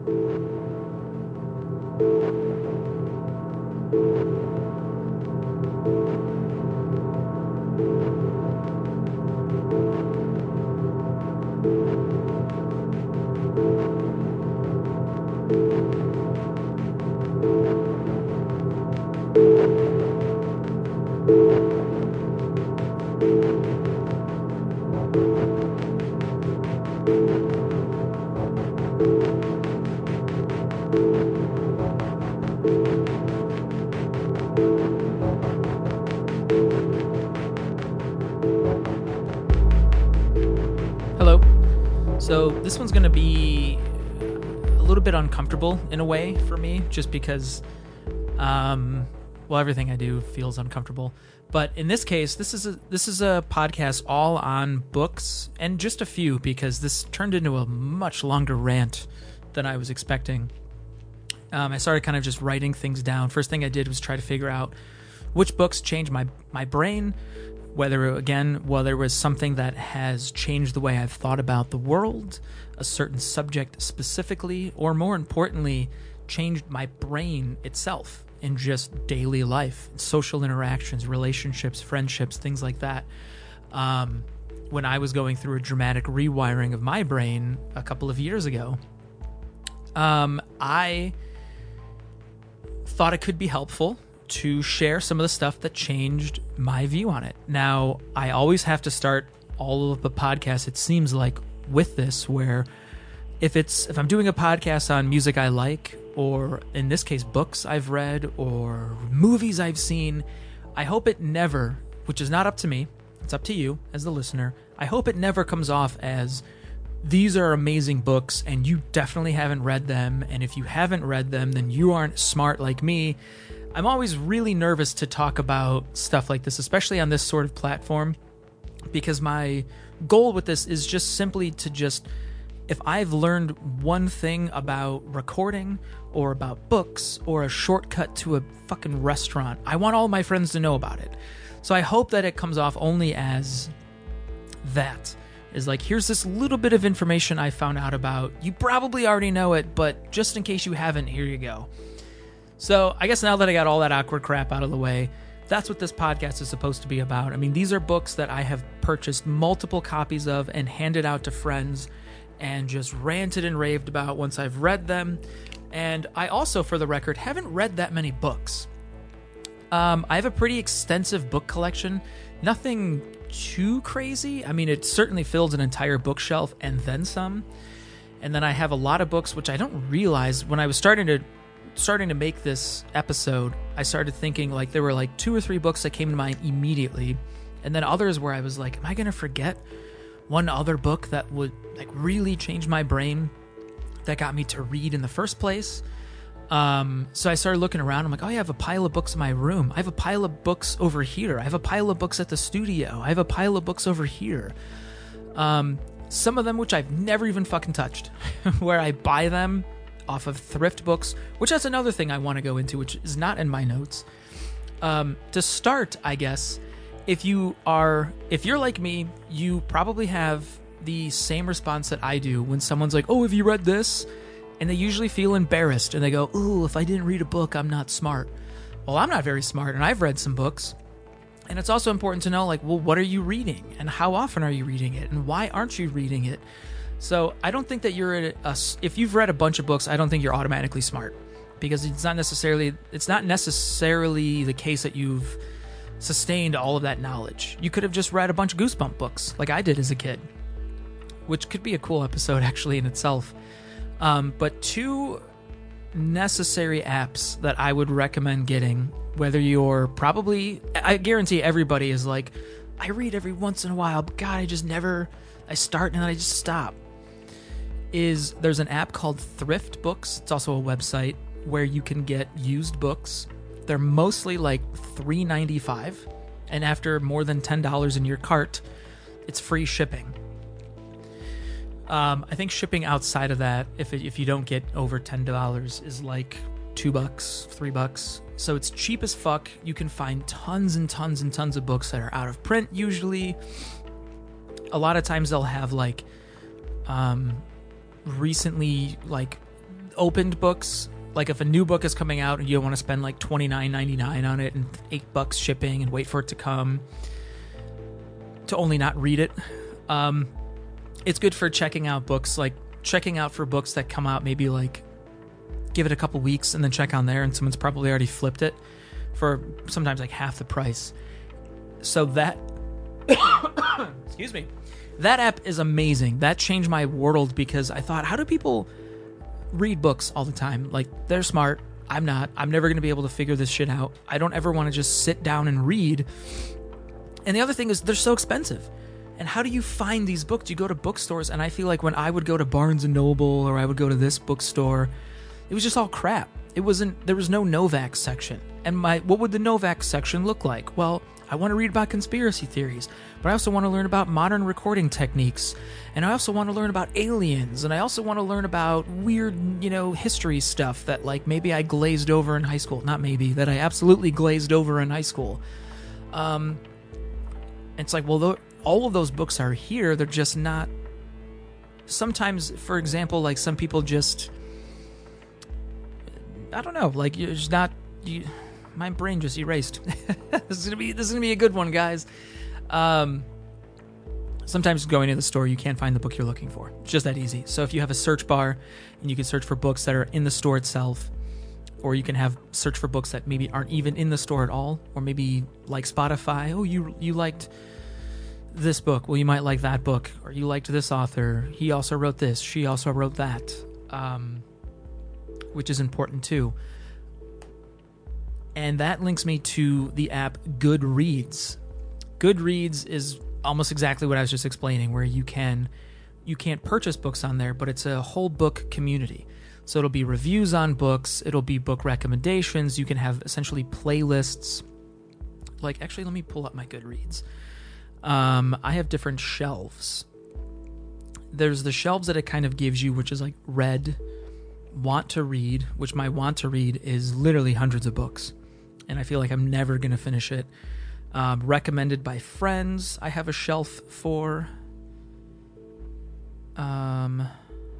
Hello. So this one's going to be a little bit uncomfortable in a way for me, just because, everything I do feels uncomfortable. But in this case, this is a podcast all on books, and just a few, because this turned into a much longer rant than I was expecting. I started kind of just writing things down. First thing I did was try to figure out which books changed my brain, whether it was something that has changed the way I've thought about the world, a certain subject specifically, or more importantly, changed my brain itself in just daily life, social interactions, relationships, friendships, things like that. When I was going through a dramatic rewiring of my brain a couple of years ago, I thought it could be helpful to share some of the stuff that changed my view on it. Now, I always have to start all of the podcasts, it seems like, with this, where if I'm doing a podcast on music I like, or in this case, books I've read, or movies I've seen, I hope it never, which is not up to me, it's up to you as the listener, I hope it never comes off as, these are amazing books, and you definitely haven't read them, and if you haven't read them, then you aren't smart like me. I'm always really nervous to talk about stuff like this, especially on this sort of platform, because my goal with this is just simply to if I've learned one thing about recording or about books or a shortcut to a fucking restaurant, I want all my friends to know about it. So I hope that it comes off only as that. Is like, here's this little bit of information I found out about. You probably already know it, but just in case you haven't, here you go. So I guess now that I got all that awkward crap out of the way, that's what this podcast is supposed to be about. I mean, these are books that I have purchased multiple copies of and handed out to friends and just ranted and raved about once I've read them. And I also, for the record, haven't read that many books. I have a pretty extensive book collection. Nothing too crazy. I mean, it certainly fills an entire bookshelf and then some. And then I have a lot of books, which I don't realize when I was starting to make this episode, I started thinking like there were like 2 or 3 books that came to mind immediately, and then others where I was like, am I gonna forget one other book that would like really change my brain, that got me to read in the first place? So I started looking around. I'm like, oh yeah, I have a pile of books in my room. I have a pile of books over here. I have a pile of books at the studio. I have a pile of books over here. Some of them which I've never even fucking touched, where I buy them off of thrift books, which that's another thing I want to go into, which is not in my notes. To start, I guess, if you're like me, you probably have the same response that I do when someone's like, oh, have you read this? And they usually feel embarrassed and they go, ooh, if I didn't read a book, I'm not smart. Well, I'm not very smart, and I've read some books. And it's also important to know, like, well, what are you reading? And how often are you reading it? And why aren't you reading it? So I don't think that if you've read a bunch of books, I don't think you're automatically smart, because it's not necessarily the case that you've sustained all of that knowledge. You could have just read a bunch of Goosebump books like I did as a kid, which could be a cool episode actually in itself. But 2 necessary apps that I would recommend getting, whether I guarantee everybody is like, I read every once in a while, but God, I start and then I just stop. There's an app called Thrift Books. It's also a website where you can get used books. They're mostly like $3.95, and after more than $10 in your cart, it's free shipping. I think shipping outside of that, if you don't get over $10, is like $2, $3. So it's cheap as fuck. You can find tons and tons and tons of books that are out of print usually. A lot of times they'll have like recently like opened books, like if a new book is coming out and you don't want to spend like $29.99 on it and $8 shipping and wait for it to come, to only not read it. It's good for checking out books, like checking out for books that come out maybe like give it a couple weeks and then check on there and someone's probably already flipped it for sometimes like half the price. So that excuse me, that app is amazing. That changed my world because I thought, how do people read books all the time? Like, they're smart. I'm not. I'm never going to be able to figure this shit out. I don't ever want to just sit down and read. And the other thing is they're so expensive. And how do you find these books? You go to bookstores, and I feel like when I would go to Barnes & Noble or I would go to this bookstore, it was just all crap. There was no Novak section. And what would the Novak section look like? Well, I want to read about conspiracy theories, but I also want to learn about modern recording techniques, and I also want to learn about aliens, and I also want to learn about weird, history stuff that like maybe I glazed over in high school. Not maybe, that I absolutely glazed over in high school. It's like, well, all of those books are here. They're just not. Sometimes, for example, like some people just, I don't know, like you're just not. My brain just erased. This is gonna be a good one, guys. Sometimes going to the store, you can't find the book you're looking for. It's just that easy. So if you have a search bar and you can search for books that are in the store itself, or you can have search for books that maybe aren't even in the store at all, or maybe like Spotify. Oh, you liked this book. Well, you might like that book, or you liked this author. He also wrote this. She also wrote that, which is important too. And that links me to the app Goodreads. Goodreads is almost exactly what I was just explaining, where you can't purchase books on there, but it's a whole book community. So it'll be reviews on books, it'll be book recommendations, you can have essentially playlists. Like, actually, let me pull up my Goodreads. I have different shelves. There's the shelves that it kind of gives you, which is like read, want to read, which my want to read is literally hundreds of books. And I feel like I'm never going to finish it. Recommended by friends, I have a shelf for. Where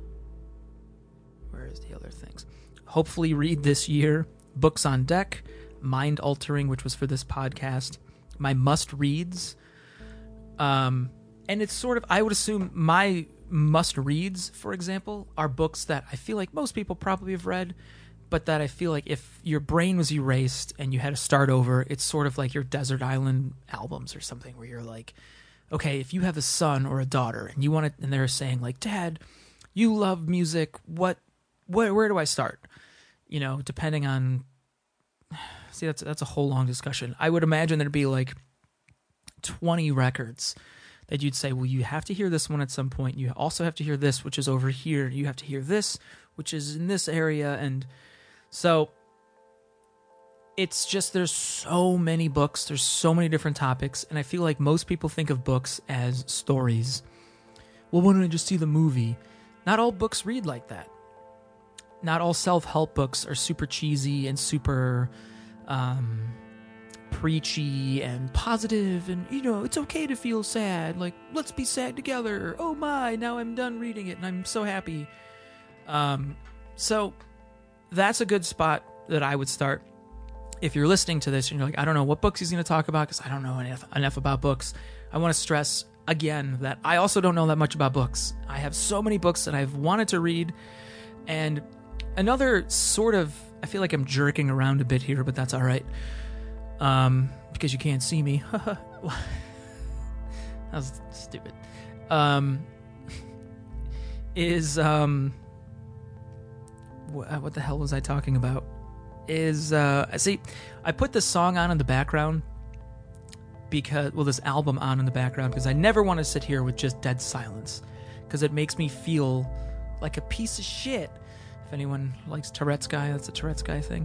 is the other things? Hopefully read this year. Books on deck. Mind altering, which was for this podcast. My must reads. And it's sort of, I would assume my must reads, for example, are books that I feel like most people probably have read, but that I feel like if your brain was erased and you had to start over, it's sort of like your Desert Island albums or something, where you're like, okay, if you have a son or a daughter and you want it, and they're saying like, Dad, you love music, where do I start? Depending on, see, that's a whole long discussion. I would imagine there'd be like 20 records that you'd say, well, you have to hear this one at some point. You also have to hear this, which is over here. You have to hear this, which is in this area. And so it's just, there's so many books. There's so many different topics. And I feel like most people think of books as stories. Well, why don't I just see the movie? Not all books read like that. Not all self-help books are super cheesy and super preachy and positive, and it's okay to feel sad, like let's be sad together, oh my, now I'm done reading it and I'm so happy. So that's a good spot that I would start. If you're listening to this and you're like, I don't know what books he's going to talk about because I don't know enough about books, I want to stress again that I also don't know that much about books. I have so many books that I've wanted to read. And another sort of, I feel like I'm jerking around a bit here, but that's all right. Because you can't see me. That was stupid. What the hell was I talking about? See, I put this song on in the background this album on in the background because I never want to sit here with just dead silence, because it makes me feel like a piece of shit. If anyone likes Tourette's guy, that's a Tourette's guy thing.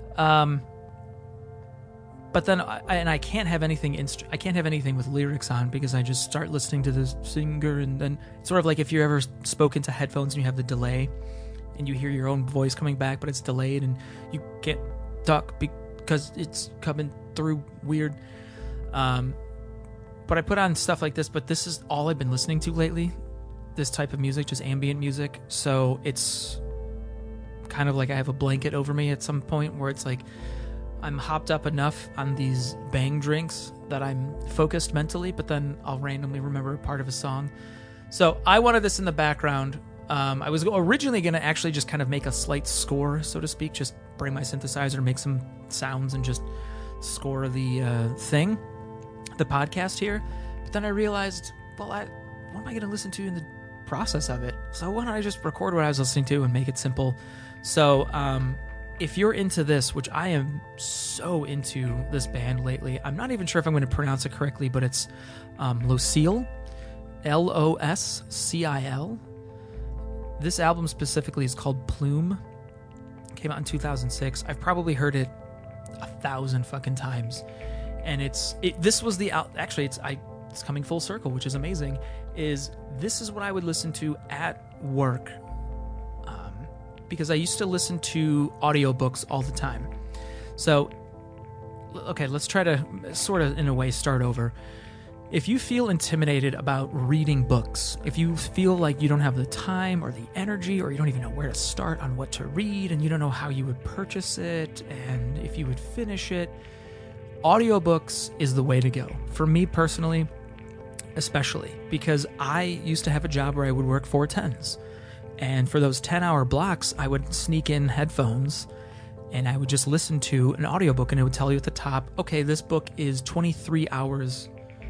But then I can't have anything with lyrics on, because I just start listening to the singer, and then it's sort of like if you're ever spoken to headphones and you have the delay and you hear your own voice coming back, but it's delayed and you can't talk because it's coming through weird. But I put on stuff like this, but this is all I've been listening to lately, this type of music, just ambient music. So it's kind of like I have a blanket over me at some point where it's like I'm hopped up enough on these Bang drinks that I'm focused mentally, but then I'll randomly remember a part of a song. So I wanted this in the background. I was originally going to actually just kind of make a slight score, so to speak, just bring my synthesizer, make some sounds, and just score the the podcast here. But then I realized, well, what am I going to listen to in the process of it? So why don't I just record what I was listening to and make it simple? So if you're into this, which I am so into this band lately, I'm not even sure if I'm going to pronounce it correctly, but it's Loscil, Loscil. This album specifically is called Plume. It came out in 2006. I've probably heard it 1,000 fucking times, and this was the actually it's coming full circle, which is amazing. This is what I would listen to at work, because I used to listen to audiobooks all the time. So, okay, let's try to sort of in a way start over. If you feel intimidated about reading books, if you feel like you don't have the time or the energy, or you don't even know where to start on what to read, and you don't know how you would purchase it and if you would finish it, audiobooks is the way to go. For me personally, especially, because I used to have a job where I would work 4/10s. And for those 10-hour blocks, I would sneak in headphones and I would just listen to an audiobook, and it would tell you at the top, okay, this book is 23 hours.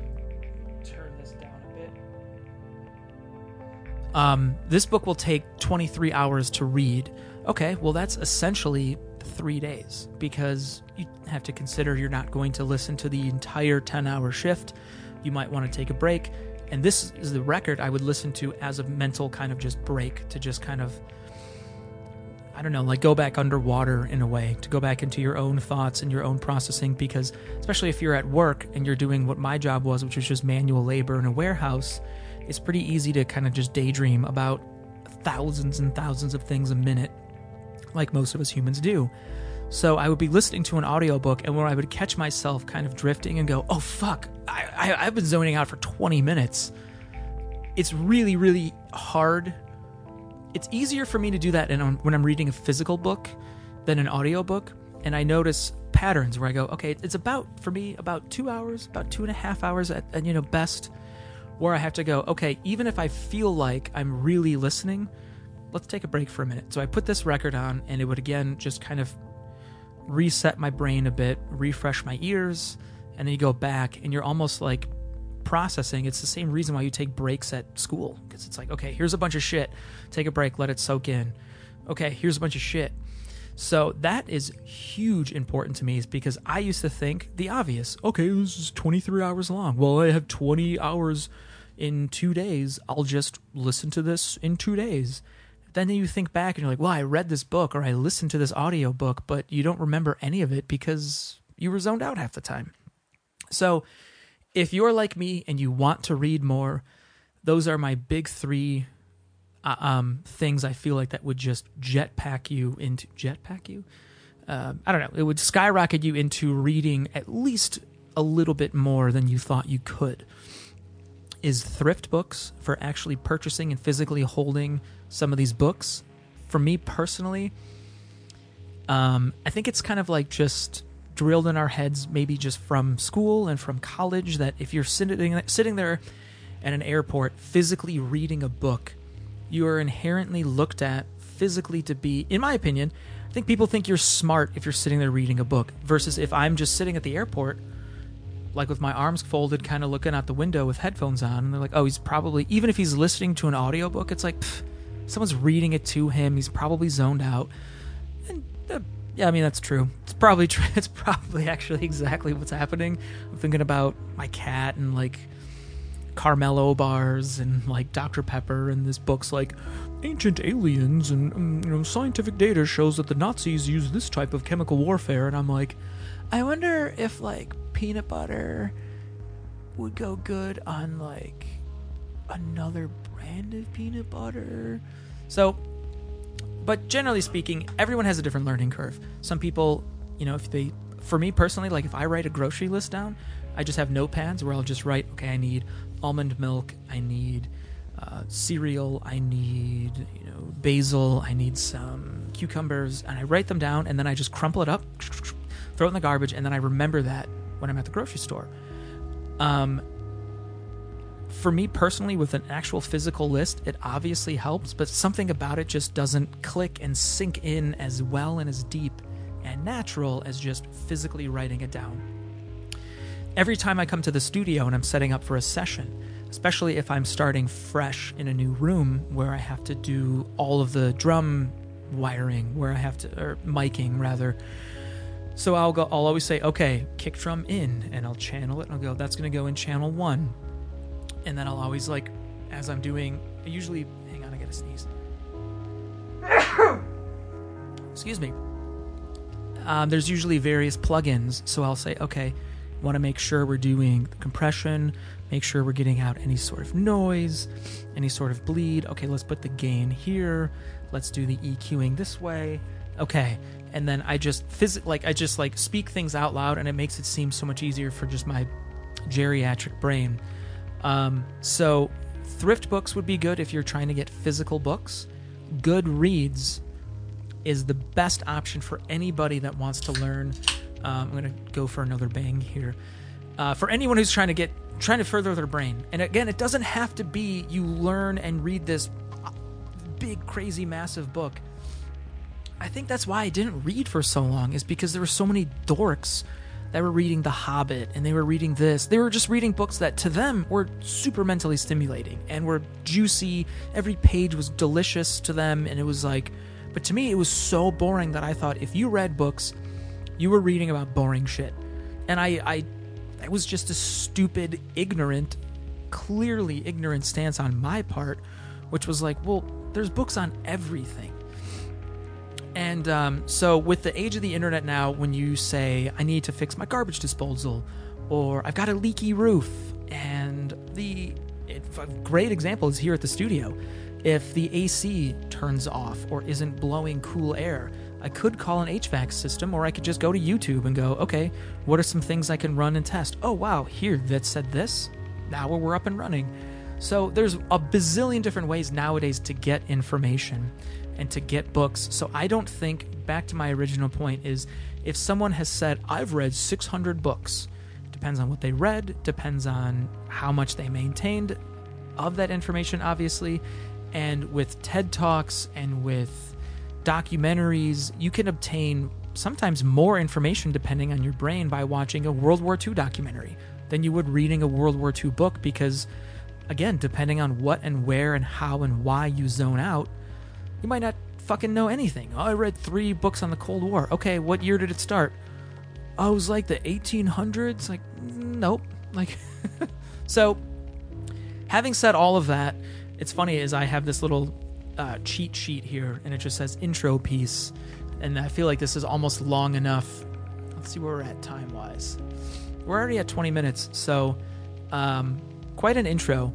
This book will take 23 hours to read. Okay, well, that's essentially 3 days, because you have to consider you're not going to listen to the entire 10-hour shift. You might want to take a break. And this is the record I would listen to as a mental kind of just break, to just kind of, I don't know, like go back underwater in a way, to go back into your own thoughts and your own processing, because especially if you're at work and you're doing what my job was, which was just manual labor in a warehouse, it's pretty easy to kind of just daydream about thousands and thousands of things a minute, like most of us humans do. So I would be listening to an audiobook, and where I would catch myself kind of drifting and go, oh fuck, I've been zoning out for 20 minutes. It's really, really hard. It's easier for me to do that when I'm reading a physical book than an audiobook. And I notice patterns where I go, okay, it's for me, about 2 hours, about 2.5 hours at best, where I have to go, okay, even if I feel like I'm really listening, let's take a break for a minute. So I put this record on, and it would again just kind of reset my brain a bit, refresh my ears, and then you go back and you're almost like processing. It's the same reason why you take breaks at school, because it's like, okay, here's a bunch of shit, take a break, let it soak in. Okay, here's a bunch of shit. So that is huge important to me, is because I used to think the obvious. Okay, this is 23 hours long. Well, I have 20 hours in 2 days. I'll just listen to this in 2 days. Then you think back and you're like, well, I read this book or I listened to this audio book, but you don't remember any of it because you were zoned out half the time. So if you're like me and you want to read more, those are my big three things I feel like that would just jetpack you. I don't know. It would skyrocket you into reading at least a little bit more than you thought you could. Is thrift books, for actually purchasing and physically holding some of these books. For me personally, I think it's kind of like just drilled in our heads, maybe just from school and from college, that if you're sitting there at an airport physically reading a book, you are inherently looked at physically to be, in my opinion, I think people think you're smart if you're sitting there reading a book, versus if I'm just sitting at the airport, like with my arms folded, kind of looking out the window with headphones on, and they're like, oh, he's probably, even if he's listening to an audiobook, it's like, someone's reading it to him, he's probably zoned out. And yeah, I mean, that's true. It's probably true. It's probably actually exactly what's happening. I'm thinking about my cat and like Carmelo bars and like Dr. Pepper, and this book's like ancient aliens and scientific data shows that the Nazis used this type of chemical warfare, and I'm like, I wonder if like peanut butter would go good on like another brand of peanut butter. So, but generally speaking, everyone has a different learning curve. Some people, for me personally, like if I write a grocery list down, I just have notepads where I'll just write, okay, I need almond milk, I need cereal, I need basil, I need some cucumbers, and I write them down, and then I just crumple it up, throw it in the garbage, and then I remember that when I'm at the grocery store. For me personally, with an actual physical list, it obviously helps, but something about it just doesn't click and sink in as well and as deep and natural as just physically writing it down. Every time I come to the studio and I'm setting up for a session, especially if I'm starting fresh in a new room where I have to do all of the drum wiring, or miking rather. So I'll always say, okay, kick drum in, and I'll channel it, and I'll go, that's going to go in channel 1. And then I'll always, like, as I'm doing, hang on, I gotta sneeze. Excuse me. There's usually various plugins, so I'll say, okay, want to make sure we're doing compression, make sure we're getting out any sort of noise, any sort of bleed. Okay, let's put the gain here. Let's do the EQing this way. Okay, and then I just speak things out loud, and it makes it seem so much easier for just my geriatric brain. So thrift books would be good if you're trying to get physical books. Goodreads is the best option for anybody that wants to learn. I'm going to go for another bang here. For anyone who's trying to further their brain. And again, it doesn't have to be you learn and read this big, crazy, massive book. I think that's why I didn't read for so long, is because there were so many dorks that were reading The Hobbit, and they were reading this. They were just reading books that to them were super mentally stimulating and were juicy. Every page was delicious to them, and it was like, but to me it was so boring that I thought if you read books, you were reading about boring shit. And I was just a stupid, ignorant, clearly ignorant stance on my part, which was like, well, there's books on everything. And so with the age of the internet now, when you say, I need to fix my garbage disposal, or I've got a leaky roof, and a great example is here at the studio. If the AC turns off or isn't blowing cool air, I could call an HVAC system, or I could just go to YouTube and go, okay, what are some things I can run and test? Oh, wow, here, that said this. Now we're up and running. So there's a bazillion different ways nowadays to get information and to get books. So I don't think, back to my original point, is if someone has said, I've read 600 books, depends on what they read, depends on how much they maintained of that information, obviously. And with TED Talks and with documentaries, you can obtain sometimes more information depending on your brain by watching a World War II documentary than you would reading a World War II book, because, again, depending on what and where and how and why you zone out, you might not fucking know anything. Oh, I read 3 books on the Cold War. Okay, what year did it start? Oh, it was like the 1800s? Like, nope. Like, so, having said all of that, it's funny is I have this little cheat sheet here, and it just says intro piece, and I feel like this is almost long enough. Let's see where we're at time-wise. We're already at 20 minutes, so quite an intro.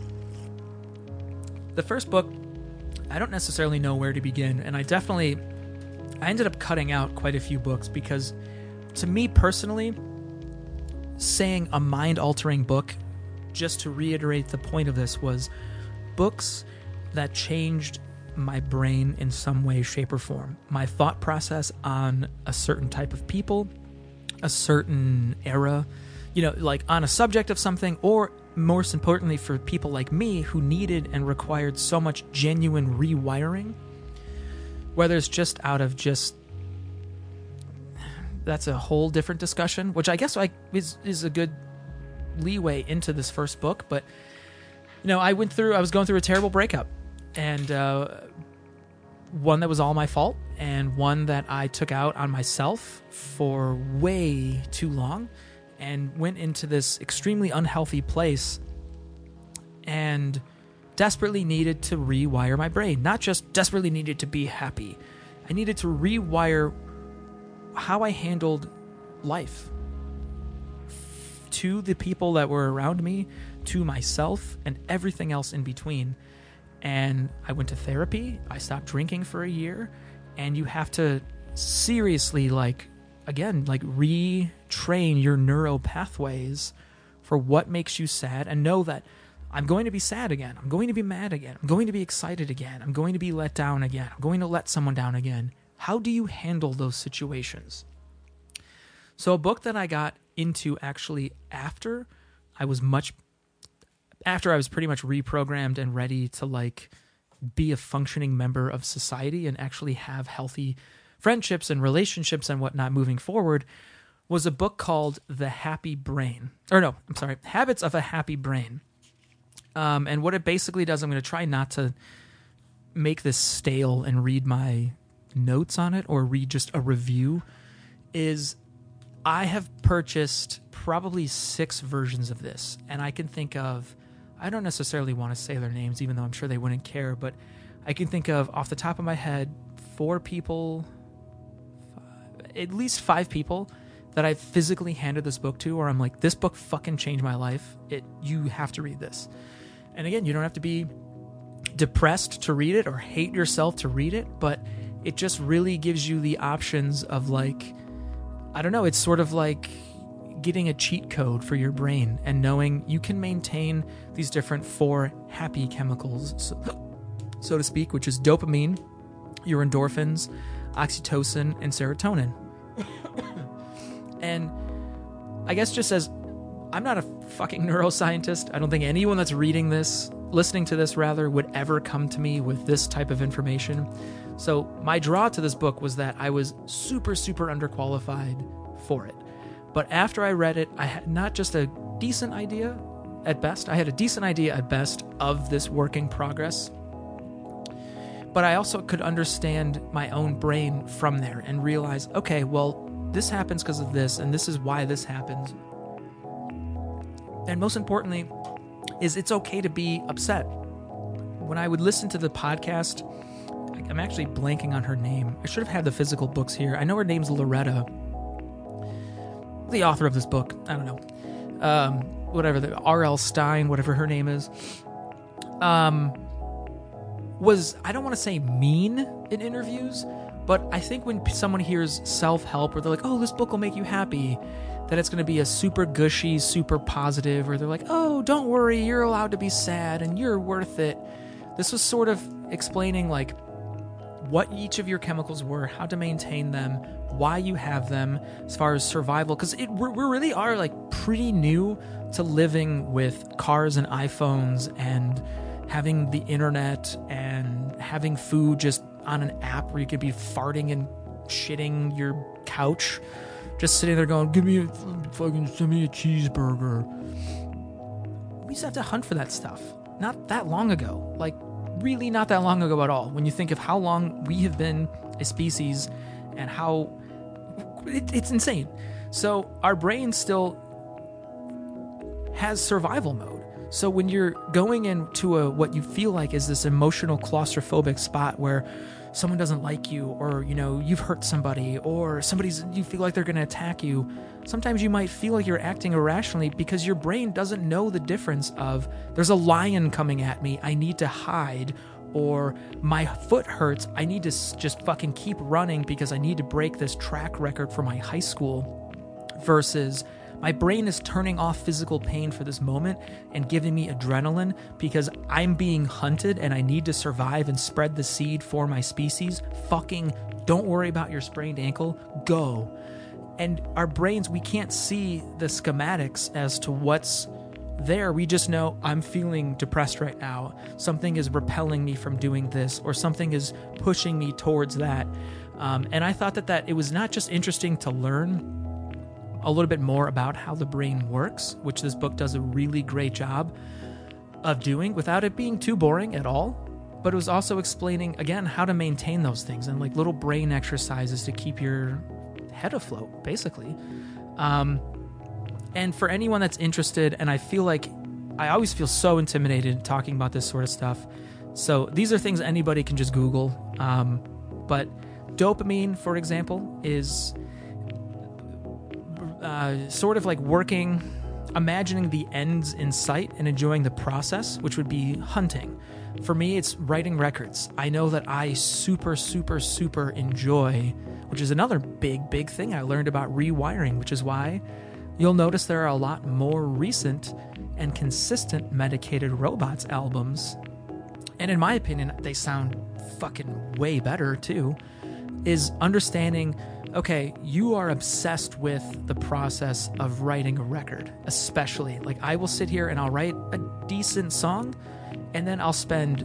The first book, I don't necessarily know where to begin, and I ended up cutting out quite a few books because, to me personally, saying a mind-altering book, just to reiterate the point of this, was books that changed my brain in some way, shape, or form. My thought process on a certain type of people, a certain era, like on a subject of something, or most importantly for people like me who needed and required so much genuine rewiring, whether it's just out of that's a whole different discussion, which I guess is a good leeway into this first book. But I was going through a terrible breakup, and one that was all my fault, and one that I took out on myself for way too long, and went into this extremely unhealthy place and desperately needed to rewire my brain. Not just desperately needed to be happy. I needed to rewire how I handled life to the people that were around me, to myself, and everything else in between. And I went to therapy. I stopped drinking for a year. And you have to seriously, retrain your neuro pathways for what makes you sad, and know that I'm going to be sad again. I'm going to be mad again. I'm going to be excited again. I'm going to be let down again. I'm going to let someone down again. How do you handle those situations? So a book that I got into actually after I was pretty much reprogrammed and ready to like be a functioning member of society and actually have healthy friendships and relationships and whatnot moving forward, was a book called Habits of a Happy Brain. And what it basically does, I'm going to try not to make this stale and read my notes on it or read just a review, is I have purchased probably 6 versions of this, and I can think of, I don't necessarily want to say their names, even though I'm sure they wouldn't care, but I can think of, off the top of my head, 4 people, at least 5 people that I've physically handed this book to, or I'm like, this book fucking changed my life. You have to read this. And again, you don't have to be depressed to read it or hate yourself to read it, but it just really gives you the options of like, I don't know, it's sort of like getting a cheat code for your brain and knowing you can maintain these different 4 happy chemicals, so to speak, which is dopamine, your endorphins, oxytocin, and serotonin. And I guess just as I'm not a fucking neuroscientist, I don't think anyone that's listening to this rather, would ever come to me with this type of information. So my draw to this book was that I was super, super underqualified for it. But after I read it, I had not just a decent idea at best, I had a decent idea at best of this work in progress, but I also could understand my own brain from there and realize, okay, well, this happens because of this, and this is why this happens. And most importantly, is it's okay to be upset. When I would listen to the podcast, I'm actually blanking on her name. I should have had the physical books here. I know her name's Loretta, the author of this book. I don't know. Whatever, the R.L. Stein, whatever her name is. Was, I don't want to say mean in interviews, but I think when someone hears self-help, or they're like, oh, this book will make you happy, that it's going to be a super gushy, super positive, or they're like, oh, don't worry, you're allowed to be sad and you're worth it. This was sort of explaining like what each of your chemicals were, how to maintain them, why you have them, as far as survival, because we really are like pretty new to living with cars and iPhones and having the internet and having food just on an app where you could be farting and shitting your couch, just sitting there going, send me a cheeseburger. We used to have to hunt for that stuff. Not that long ago. Like, really not that long ago at all. When you think of how long we have been a species and how it's insane. So our brain still has survival mode. So when you're going into what you feel like is this emotional claustrophobic spot where someone doesn't like you, or you've hurt somebody, or you feel like they're going to attack you, sometimes you might feel like you're acting irrationally because your brain doesn't know the difference of, there's a lion coming at me, I need to hide, or my foot hurts, I need to just fucking keep running because I need to break this track record for my high school, versus my brain is turning off physical pain for this moment and giving me adrenaline because I'm being hunted and I need to survive and spread the seed for my species. Fucking don't worry about your sprained ankle. Go. And our brains, we can't see the schematics as to what's there. We just know I'm feeling depressed right now. Something is repelling me from doing this, or something is pushing me towards that. And I thought that it was not just interesting to learn a little bit more about how the brain works, which this book does a really great job of doing without it being too boring at all. But it was also explaining, again, how to maintain those things and like little brain exercises to keep your head afloat, basically. And for anyone that's interested, and I always feel so intimidated talking about this sort of stuff. So these are things anybody can just Google. But dopamine, for example, is sort of like imagining the ends in sight and enjoying the process, which would be hunting. For me, it's writing records. I know that I super, super, super enjoy, which is another big, big thing I learned about rewiring, which is why you'll notice there are a lot more recent and consistent Medicated Robots albums. And in my opinion, they sound fucking way better too, is understanding, okay, you are obsessed with the process of writing a record, especially. Like, I will sit here and I'll write a decent song, and then I'll spend,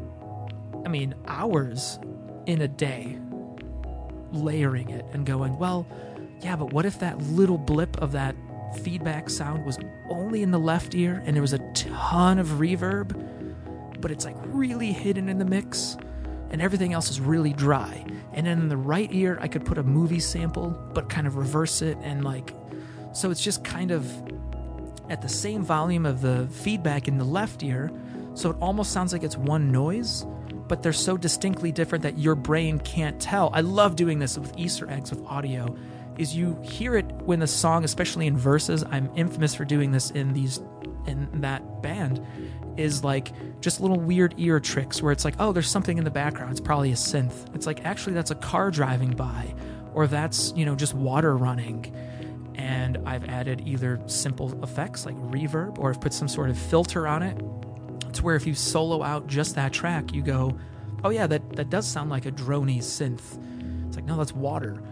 hours in a day layering it and going, well, yeah, but what if that little blip of that feedback sound was only in the left ear and there was a ton of reverb, but it's like really hidden in the mix and everything else is really dry. And then in the right ear, I could put a movie sample, but kind of reverse it. And like, so it's just kind of at the same volume of the feedback in the left ear. So it almost sounds like it's one noise, but they're so distinctly different that your brain can't tell. I love doing this with Easter eggs with audio, is you hear it when the song, especially in verses, I'm infamous for doing this in that band, is like just little weird ear tricks where it's like, oh, there's something in the background. It's probably a synth. It's like, actually, that's a car driving by, or that's, just water running. And I've added either simple effects like reverb, or I've put some sort of filter on it. It's where if you solo out just that track, you go, oh yeah, that does sound like a droney synth. It's like, no, that's water.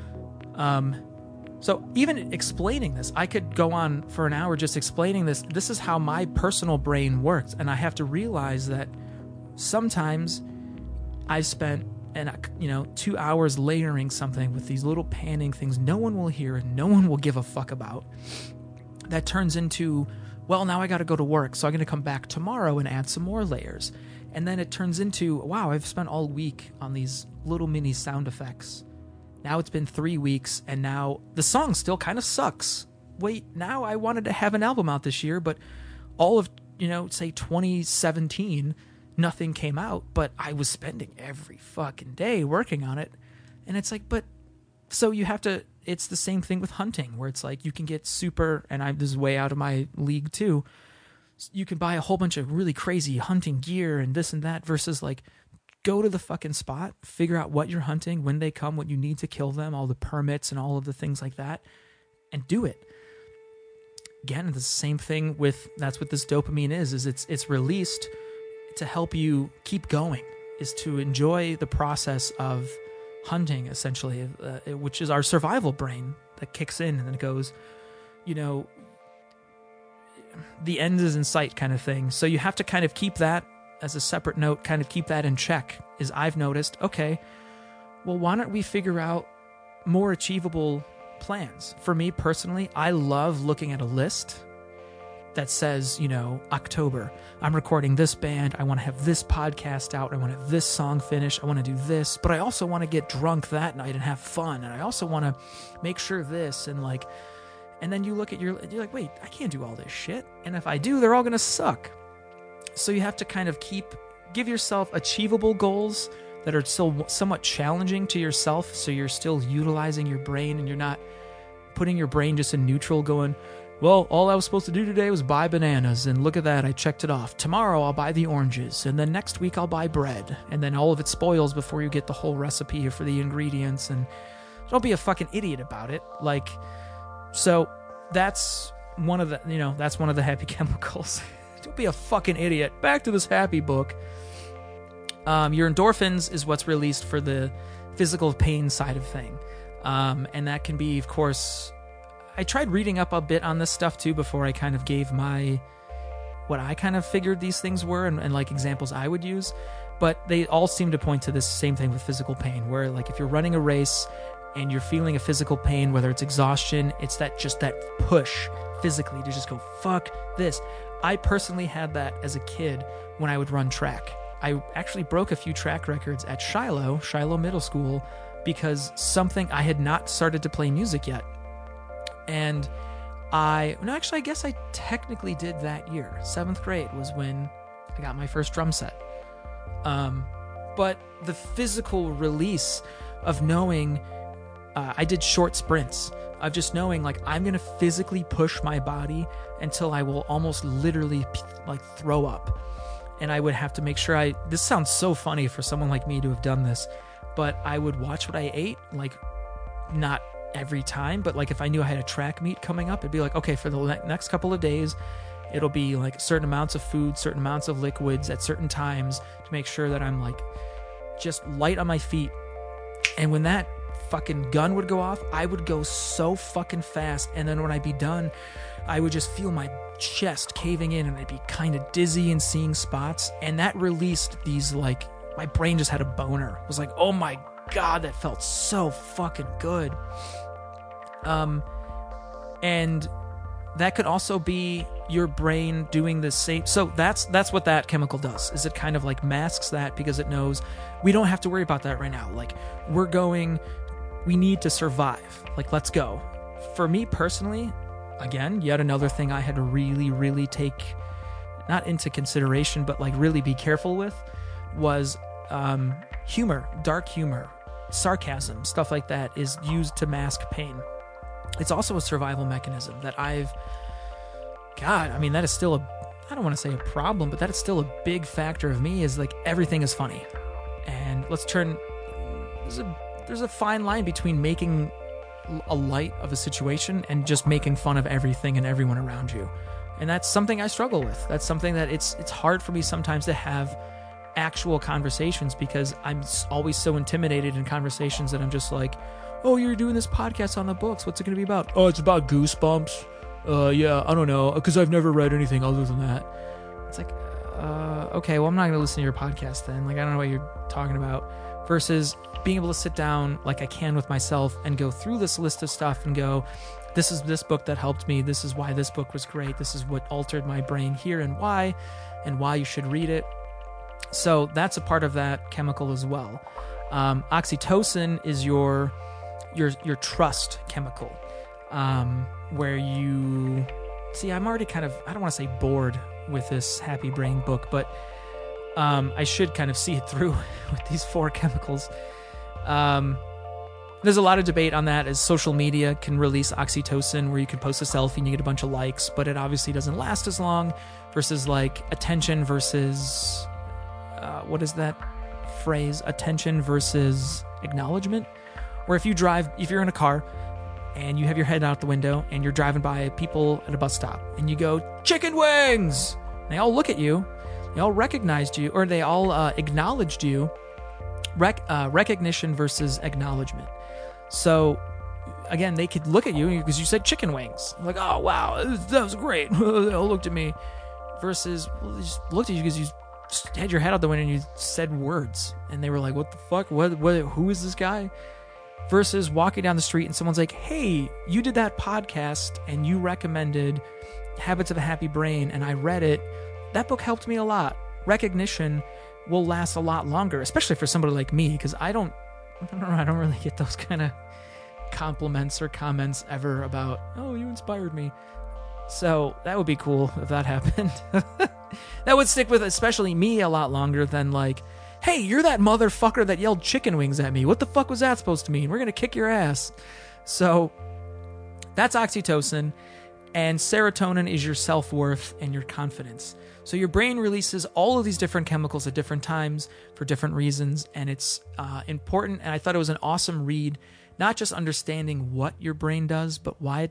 So even explaining this, I could go on for an hour just explaining this. This is how my personal brain works. And I have to realize that sometimes I've spent 2 hours layering something with these little panning things no one will hear and no one will give a fuck about. That turns into, well, now I got to go to work, so I'm going to come back tomorrow and add some more layers. And then it turns into, wow, I've spent all week on these little mini sound effects. Now it's been 3 weeks, and now the song still kind of sucks. Wait, now I wanted to have an album out this year, but all of, say 2017, nothing came out, but I was spending every fucking day working on it. And it's like, so you have to, it's the same thing with hunting, where it's like you can get super, and this is way out of my league too, you can buy a whole bunch of really crazy hunting gear and this and that, versus like, go to the fucking spot, figure out what you're hunting, when they come, what you need to kill them, all the permits and all of the things like that, and do it. Again, the same thing that's what this dopamine is it's released to help you keep going, is to enjoy the process of hunting, essentially, which is our survival brain that kicks in and then it goes, the end is in sight kind of thing. So you have to kind of keep that as a separate note, kind of keep that in check, is I've noticed, okay, well, why don't we figure out more achievable plans? For me personally, I love looking at a list that says, October, I'm recording this band, I want to have this podcast out, I want to have this song finished, I want to do this, but I also want to get drunk that night and have fun, and I also want to make sure this, and then you look at you're like, wait, I can't do all this shit, and if I do, they're all going to suck. So you have to kind of give yourself achievable goals that are still somewhat challenging to yourself, so you're still utilizing your brain and you're not putting your brain just in neutral going, well, all I was supposed to do today was buy bananas, and look at that, I checked it off. Tomorrow I'll buy the oranges, and then next week I'll buy bread, and then all of it spoils before you get the whole recipe for the ingredients, and don't be a fucking idiot about it. So that's one of the happy chemicals. Don't be a fucking idiot. Back to this happy book. Your endorphins is what's released for the physical pain side of thing. And that can be, of course, I tried reading up a bit on this stuff too before I kind of gave what I kind of figured these things were and like examples I would use. But they all seem to point to this same thing with physical pain, where like if you're running a race and you're feeling a physical pain, whether it's exhaustion, it's that push physically to just go, fuck this. I personally had that as a kid when I would run track. I actually broke a few track records at Shiloh Middle School, because I had not started to play music yet. And I guess I technically did that year. 7th grade was when I got my first drum set. But the physical release of knowing, I did short sprints, of just knowing like I'm going to physically push my body until I will almost literally like throw up. And I would have to make sure this sounds so funny for someone like me to have done this, but I would watch what I ate, like not every time, but like if I knew I had a track meet coming up, it'd be like, okay, for the next couple of days, it'll be like certain amounts of food, certain amounts of liquids at certain times to make sure that I'm like just light on my feet. And when that fucking gun would go off, I would go so fucking fast. And then when I'd be done, I would just feel my chest caving in and I'd be kind of dizzy and seeing spots. And that released these, like, my brain just had a boner. It was like, oh my God, that felt so fucking good. And that could also be your brain doing the same. So that's what that chemical does, is it kind of like masks that, because it knows we don't have to worry about that right now. Like, we need to survive. Like, let's go. For me personally, again, yet another thing I had to really, really take, not into consideration, but like really be careful with, was humor, dark humor, sarcasm, stuff like that is used to mask pain. It's also a survival mechanism that that is still I don't want to say a problem, but that is still a big factor of me, is like everything is funny. And there's a fine line between making a light of a situation and just making fun of everything and everyone around you. And that's something I struggle with. That's something that it's hard for me sometimes to have actual conversations, because I'm always so intimidated in conversations that I'm just like, oh, you're doing this podcast on the books. What's it going to be about? Oh, it's about Goosebumps. Yeah, I don't know, because I've never read anything other than that. It's like, okay, well, I'm not going to listen to your podcast then. Like, I don't know what you're talking about. Versus being able to sit down like I can with myself and go through this list of stuff and go, this is this book that helped me. This is why this book was great. This is what altered my brain here and why you should read it. So that's a part of that chemical as well. Oxytocin is your trust chemical, where you see, I'm already kind of, I don't want to say bored with this Happy Brain book, but I should kind of see it through with these 4 chemicals. There's a lot of debate on that, as social media can release oxytocin, where you can post a selfie and you get a bunch of likes, but it obviously doesn't last as long, versus like attention versus, what is that phrase? Attention versus acknowledgement. Where if you're in a car and you have your head out the window and you're driving by people at a bus stop and you go, chicken wings! And they all look at you, they all recognized you, or they all acknowledged you. Recognition versus acknowledgement. So again, they could look at you because you said chicken wings. Like, oh wow, that was great. They all looked at me. Versus, well, they just looked at you because you had your head out the window and you said words, and they were like, what the fuck? What? Who is this guy? Versus walking down the street and someone's like, hey, you did that podcast and you recommended Habits of a Happy Brain and I read it. That book helped me a lot. Recognition will last a lot longer, especially for somebody like me, because I don't really get those kind of compliments or comments ever about, oh, you inspired me. So that would be cool if that happened. That would stick with especially me a lot longer than like, hey, you're that motherfucker that yelled chicken wings at me. What the fuck was that supposed to mean? We're going to kick your ass. So that's oxytocin. And serotonin is your self-worth and your confidence. So your brain releases all of these different chemicals at different times for different reasons. And it's important. And I thought it was an awesome read, not just understanding what your brain does, but why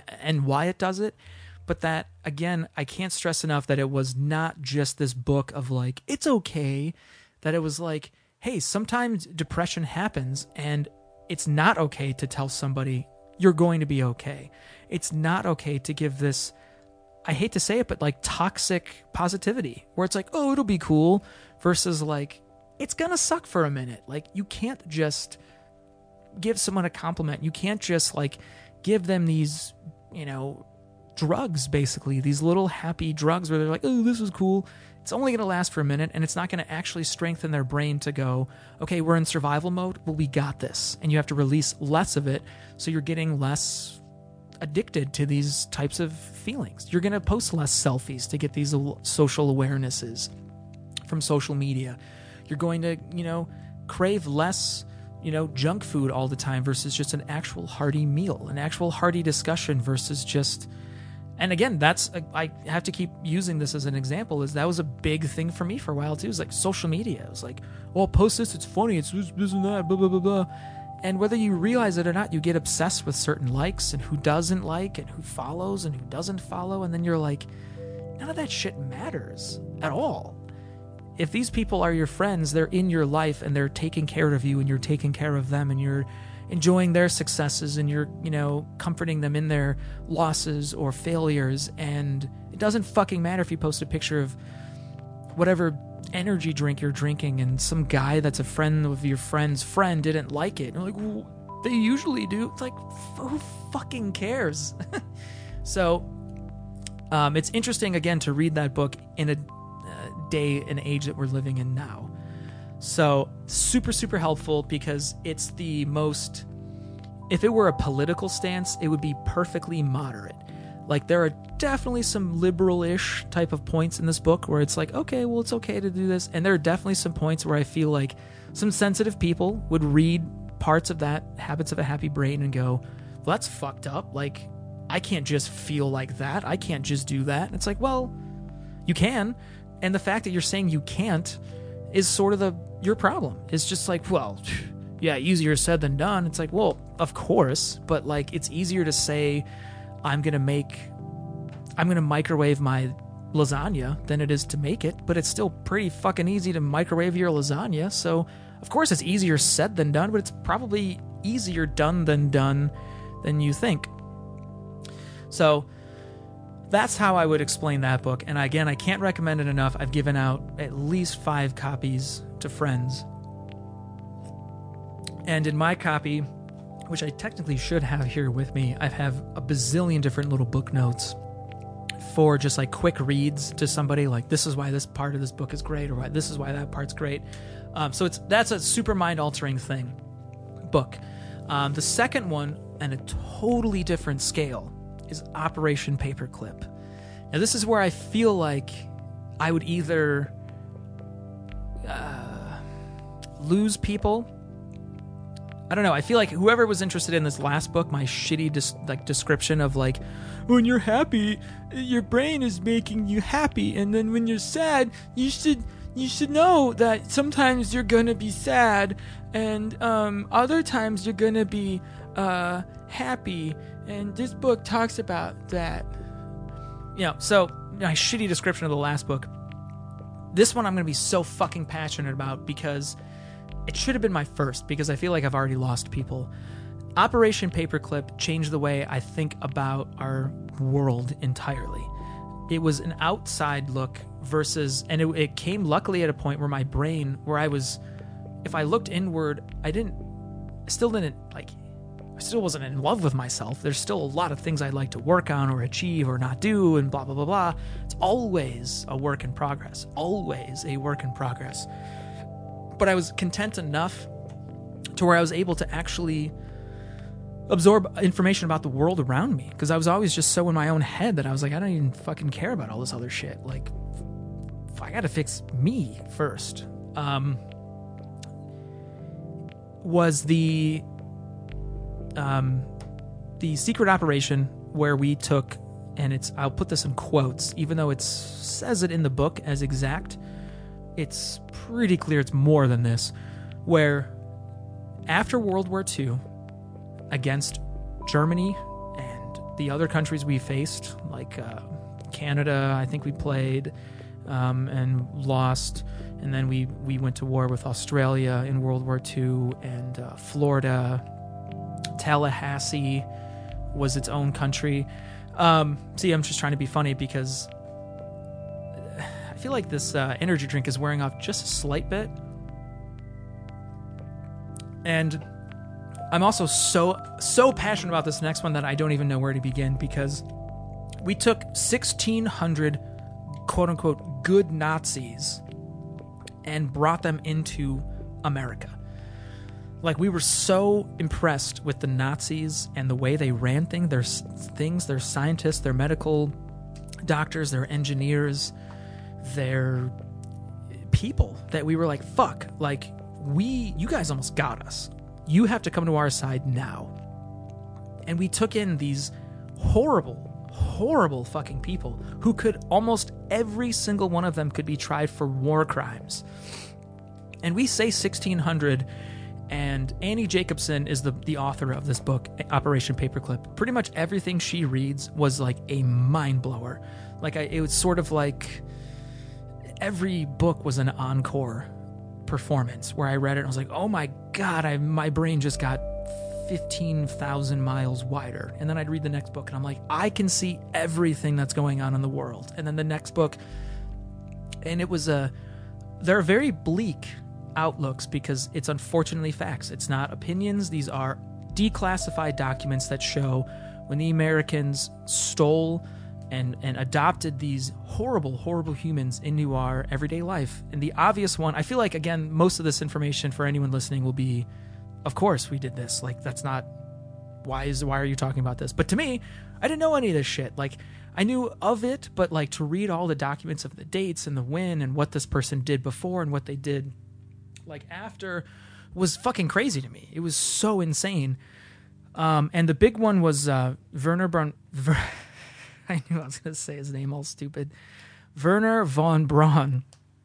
it does it. But that, again, I can't stress enough that it was not just this book of like, it's okay. That it was like, hey, sometimes depression happens and it's not okay to tell somebody you're going to be okay. It's not okay to give this, I hate to say it, but like toxic positivity where it's like, oh, it'll be cool, versus like, it's going to suck for a minute. Like, you can't just give someone a compliment. You can't just like give them these, drugs, basically, these little happy drugs where they're like, oh, this is cool. It's only going to last for a minute, and it's not going to actually strengthen their brain to go, okay, we're in survival mode. Well, we got this. And you have to release less of it, so you're getting less addicted to these types of feelings. You're going to post less selfies to get these social awarenesses from social media. You're going to, crave less, junk food all the time versus just an actual hearty meal, an actual hearty discussion versus just... And again, I have to keep using this as an example, is that was a big thing for me for a while too. It was like social media. It was like, oh, I'll post this, it's funny, it's this and that, blah, blah, blah, blah. And whether you realize it or not, you get obsessed with certain likes and who doesn't like and who follows and who doesn't follow. And then you're like, none of that shit matters at all. If these people are your friends, they're in your life and they're taking care of you and you're taking care of them and you're enjoying their successes and you're, comforting them in their losses or failures. And it doesn't fucking matter if you post a picture of whatever energy drink you're drinking and some guy that's a friend of your friend's friend didn't like it. And you're like, well, they usually do. It's like, who fucking cares? So it's interesting, again, to read that book in a day and age that we're living in now. So super, super helpful because it's the most, if it were a political stance, it would be perfectly moderate. Like, there are definitely some liberal-ish type of points in this book where it's like, okay, well, it's okay to do this. And there are definitely some points where I feel like some sensitive people would read parts of that Habits of a Happy Brain and go, well, that's fucked up. Like, I can't just feel like that. I can't just do that. And it's like, well, you can. And the fact that you're saying you can't is sort of your problem. It's just like, well, yeah, easier said than done. It's like, well, of course, but like, it's easier to say, I'm going to microwave my lasagna than it is to make it, but it's still pretty fucking easy to microwave your lasagna. So of course it's easier said than done, but it's probably easier done than you think. So that's how I would explain that book. And again, I can't recommend it enough. I've given out at least 5 copies to friends. And in my copy, which I technically should have here with me, I have a bazillion different little book notes for just like quick reads to somebody, like, this is why this part of this book is great, or why this is why that part's great. So that's a super mind-altering book. The second one, and a totally different scale, is Operation Paperclip. Now, this is where I feel like I would either lose people. I don't know. I feel like whoever was interested in this last book, my shitty description of like, when you're happy, your brain is making you happy, and then when you're sad, you should know that sometimes you're gonna be sad, and other times you're gonna be happy. And this book talks about that. So my shitty description of the last book. This one I'm gonna be so fucking passionate about because it should have been my first, because I feel like I've already lost people. Operation Paperclip changed the way I think about our world entirely. It was an outside look versus, and it came luckily at a point where my brain, if I looked inward, I still wasn't in love with myself. There's still a lot of things I'd like to work on or achieve or not do and blah, blah, blah, blah. It's always a work in progress. Always a work in progress. But I was content enough to where I was able to actually absorb information about the world around me, because I was always just so in my own head that I was like, I don't even fucking care about all this other shit. Like, I gotta fix me first. Was the secret operation where we took, and I'll put this in quotes, even though it says it in the book as exact, it's pretty clear it's more than this, where after World War II, against Germany and the other countries we faced, like Canada, I think we played and lost, and then we went to war with Australia in World War II, and Florida, Tallahassee was its own country. See, I'm just trying to be funny because I feel like this energy drink is wearing off just a slight bit. And I'm also so passionate about this next one that I don't even know where to begin, because we took 1,600 quote-unquote good Nazis and brought them into America. Like, we were so impressed with the Nazis and the way they ran things, their scientists, their medical doctors, their engineers, their people, that we were like, fuck, like, you guys almost got us. You have to come to our side now. And we took in these horrible fucking people who could, almost every single one of them could be tried for war crimes. And we say 1,600, And Annie Jacobson is the author of this book, Operation Paperclip. Pretty much everything she reads was like a mind blower. Like it was sort of like every book was an encore performance where I read it and I was like, oh my God, my brain just got 15,000 miles wider. And then I'd read the next book and I'm like, I can see everything that's going on in the world. And then the next book, and it was there are very bleak outlooks because it's unfortunately facts. It's not opinions. These are declassified documents that show when the Americans stole and adopted these horrible, horrible humans into our everyday life. And the obvious one, I feel like, again, most of this information for anyone listening will be, of course we did this. Like, that's not, why are you talking about this? But to me, I didn't know any of this shit. Like, I knew of it, but like to read all the documents of the dates and the when and what this person did before and what they did like after was fucking crazy to me. It was so insane. And the big one was Werner Braun. I knew I was going to say his name all stupid. Werner von Braun,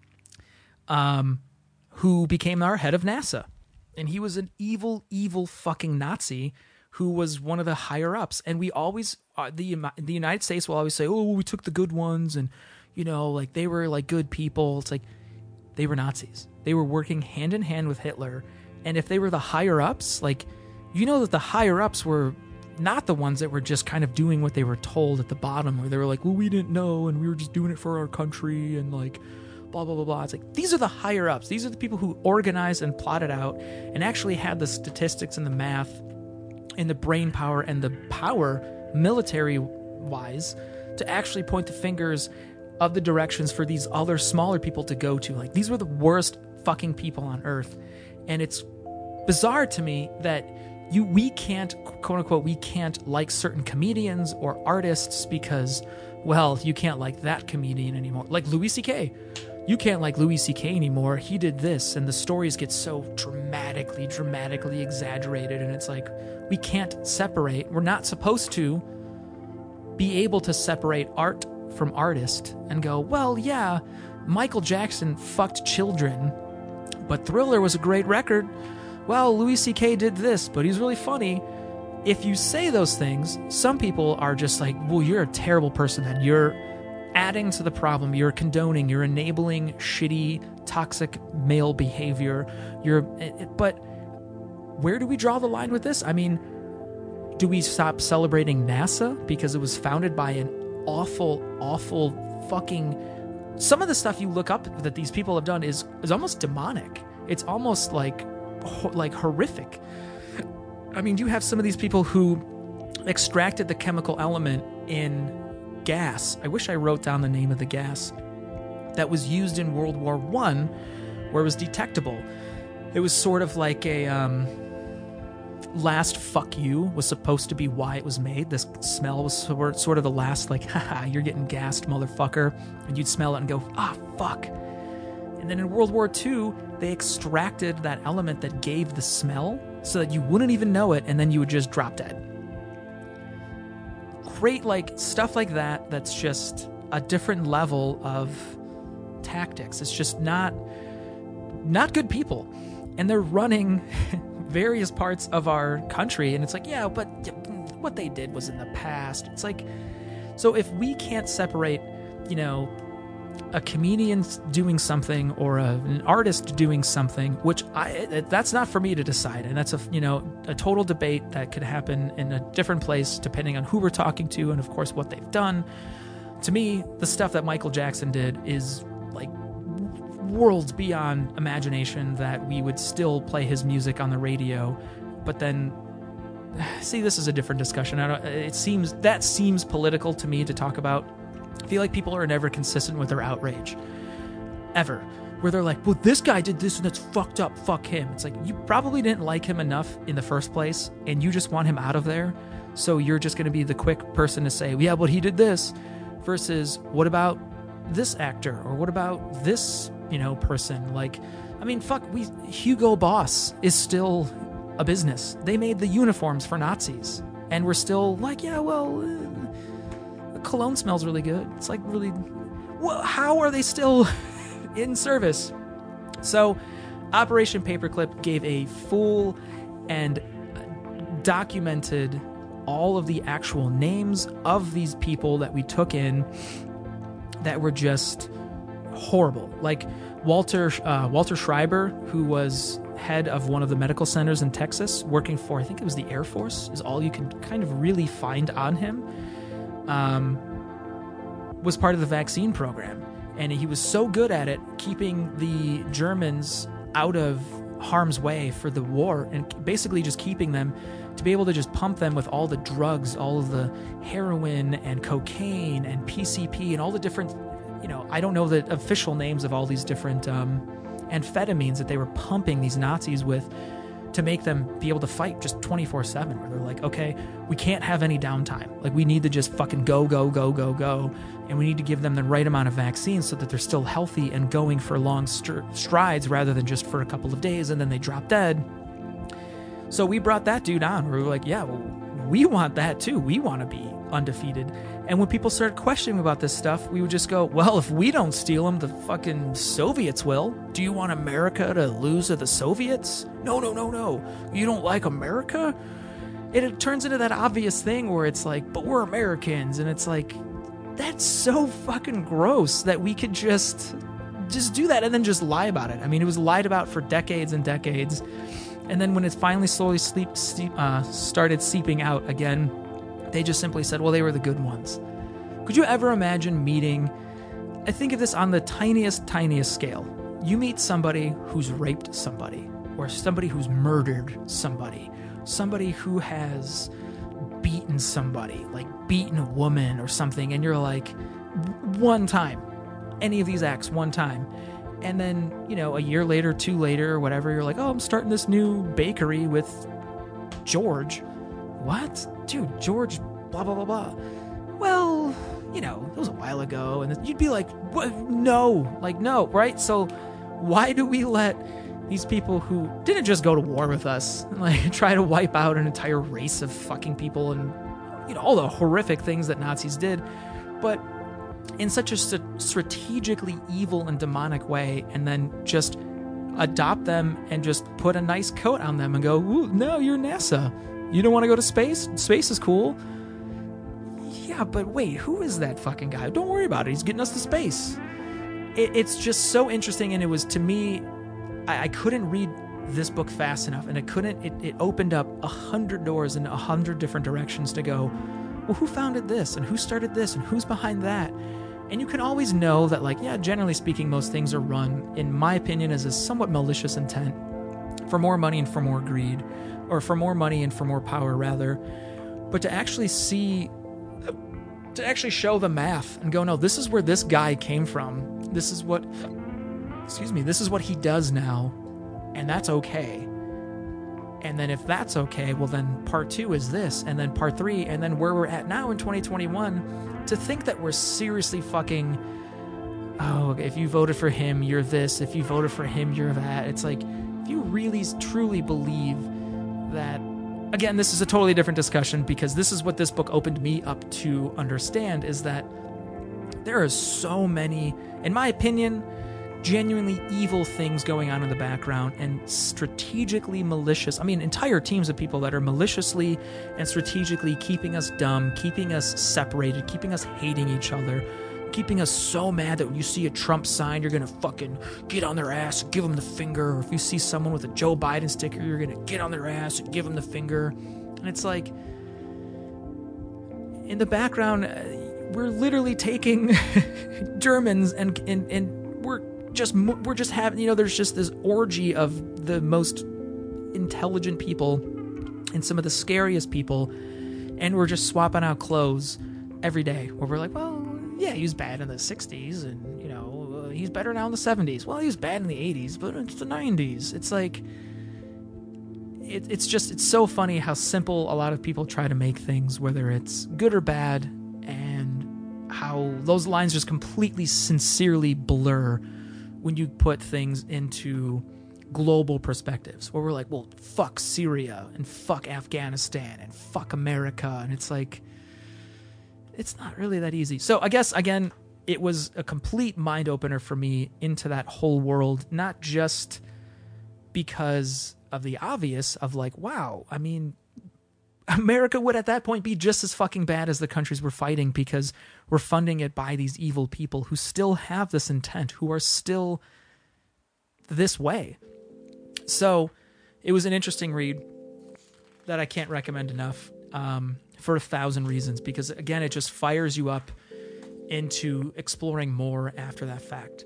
who became our head of NASA. And he was an evil, evil fucking Nazi who was one of the higher ups. And we always, the United States will always say, oh, we took the good ones. And, you know, like they were like good people. It's like they were Nazis. They were working hand in hand with Hitler. And if they were the higher ups, like, you know that the higher ups were not the ones that were just kind of doing what they were told at the bottom, where they were like, well, we didn't know and we were just doing it for our country and like blah, blah, blah, blah. It's like, these are the higher ups. These are the people who organized and plotted out and actually had the statistics and the math and the brain power and the power military-wise to actually point the fingers of the directions for these other smaller people to go to. Like, these were the worst fucking people on earth. And it's bizarre to me that we can't, quote unquote, we can't like certain comedians or artists because, well, you can't like that comedian anymore. Like Louis C.K. You can't like Louis C.K. anymore. He did this, and the stories get so dramatically exaggerated, and it's like, we can't separate. We're not supposed to be able to separate art from artist and go, well, yeah, Michael Jackson fucked children, but Thriller was a great record. Well, Louis C.K. did this, but he's really funny. If you say those things, some people are just like, well, you're a terrible person then. You're adding to the problem. You're condoning, you're enabling shitty, toxic male behavior. But where do we draw the line with this? I mean, do we stop celebrating NASA because it was founded by an awful, awful fucking... Some of the stuff you look up that these people have done is almost demonic. It's almost like horrific. I mean, you have some of these people who extracted the chemical element in gas. I wish I wrote down the name of the gas that was used in World War I, where it was detectable. It was sort of like a last fuck you was supposed to be why it was made. This smell was sort of the last, like, haha, you're getting gassed, motherfucker. And you'd smell it and go, ah, fuck. And then in World War II, they extracted that element that gave the smell so that you wouldn't even know it, and then you would just drop dead. Great, like, stuff like that, that's just a different level of tactics. It's just not good people. And they're running various parts of our country, and it's like, yeah, but what they did was in the past. It's like, so if we can't separate, you know, a comedian doing something or an artist doing something, which that's not for me to decide, and that's a total debate that could happen in a different place depending on who we're talking to and of course what they've done. To me, the stuff that Michael Jackson did is like worlds beyond imagination that we would still play his music on the radio. But then, see, this is a different discussion. It seems political to me to talk about. I feel like people are never consistent with their outrage. Ever. Where they're like, well, this guy did this and it's fucked up, fuck him. It's like, you probably didn't like him enough in the first place and you just want him out of there. So you're just going to be the quick person to say, yeah, but he did this. Versus, what about this actor? Or what about this, person? Like, I mean, fuck, Hugo Boss is still a business. They made the uniforms for Nazis. And we're still like, yeah, well... cologne smells really good. It's like really, well, how are they still in service? So Operation Paperclip gave a full and documented all of the actual names of these people that we took in that were just horrible. Like Walter Schreiber, who was head of one of the medical centers in Texas, working for, I think it was the Air Force, is all you can kind of really find on him, was part of the vaccine program. And he was so good at it, keeping the Germans out of harm's way for the war, and basically just keeping them to be able to just pump them with all the drugs, all of the heroin and cocaine and PCP and all the different, I don't know the official names of all these different amphetamines that they were pumping these Nazis with to make them be able to fight just 24/7, where they're like, okay, we can't have any downtime. Like, we need to just fucking go, and we need to give them the right amount of vaccines so that they're still healthy and going for long strides rather than just for a couple of days and then they drop dead. So we brought that dude on. We were like, yeah, well, we want that too. We want to be undefeated. And when people started questioning about this stuff, we would just go, well, if we don't steal them, the fucking Soviets will. Do you want America to lose to the Soviets? No. You don't like America? It turns into that obvious thing where it's like, but we're Americans. And it's like, that's so fucking gross that we could just do that and then just lie about it. I mean, it was lied about for decades and decades. And then when it finally slowly started seeping out again, they just simply said, well, they were the good ones. Could you ever imagine meeting, I think of this on the tiniest scale. You meet somebody who's raped somebody, or somebody who's murdered somebody, somebody who has beaten somebody, like beaten a woman or something, and you're like, one time, any of these acts, one time. And then, a year later, 2 later, or whatever, you're like, oh, I'm starting this new bakery with George. What? Dude, George, blah, blah, blah, blah. Well, it was a while ago. And you'd be like, what? No, right? So why do we let these people who didn't just go to war with us, like, try to wipe out an entire race of fucking people and, all the horrific things that Nazis did, but in such a strategically evil and demonic way, and then just adopt them and just put a nice coat on them and go, ooh, no, you're NASA. You don't want to go to space? Space is cool. Yeah, but wait, who is that fucking guy? Don't worry about it. He's getting us to space. It's just so interesting, and it was, to me, I couldn't read this book fast enough, and it opened up 100 doors in 100 different directions to go, well, who founded this, and who started this, and who's behind that? And you can always know that, like, yeah, generally speaking, most things are run, in my opinion, as a somewhat malicious intent for more money and for more greed, or for more money and for more power, rather. But to actually show the math and go, no, this is where this guy came from. This is what he does now, and that's okay. And then if that's okay, well, then part 2 is this, and then part 3, and then where we're at now in 2021, to think that we're seriously fucking, oh, if you voted for him, you're this. If you voted for him, you're that. It's like, if you really truly believe that, again, this is a totally different discussion, because this is what this book opened me up to understand, is that there are so many, in my opinion, genuinely evil things going on in the background, and strategically malicious, entire teams of people that are maliciously and strategically keeping us dumb, keeping us separated, keeping us hating each other, keeping us so mad that when you see a Trump sign, you're gonna fucking get on their ass and give them the finger, or if you see someone with a Joe Biden sticker, you're gonna get on their ass and give them the finger. And it's like, in the background, we're literally taking Germans and we're just having, there's just this orgy of the most intelligent people and some of the scariest people, and we're just swapping out clothes every day, where we're like, well, yeah, he was bad in the 60s, and he's better now in the 70s. Well, he was bad in the 80s, but it's the 90s. It's like, it's so funny how simple a lot of people try to make things, whether it's good or bad, and how those lines just completely sincerely blur when you put things into global perspectives, where we're like, well, fuck Syria, and fuck Afghanistan, and fuck America, and it's like, it's not really that easy. So I guess, again, it was a complete mind opener for me into that whole world, not just because of the obvious of like, wow, I mean, America would at that point be just as fucking bad as the countries we're fighting because we're funding it by these evil people who still have this intent, who are still this way. So it was an interesting read that I can't recommend enough for 1,000 reasons, because again, it just fires you up into exploring more after that fact.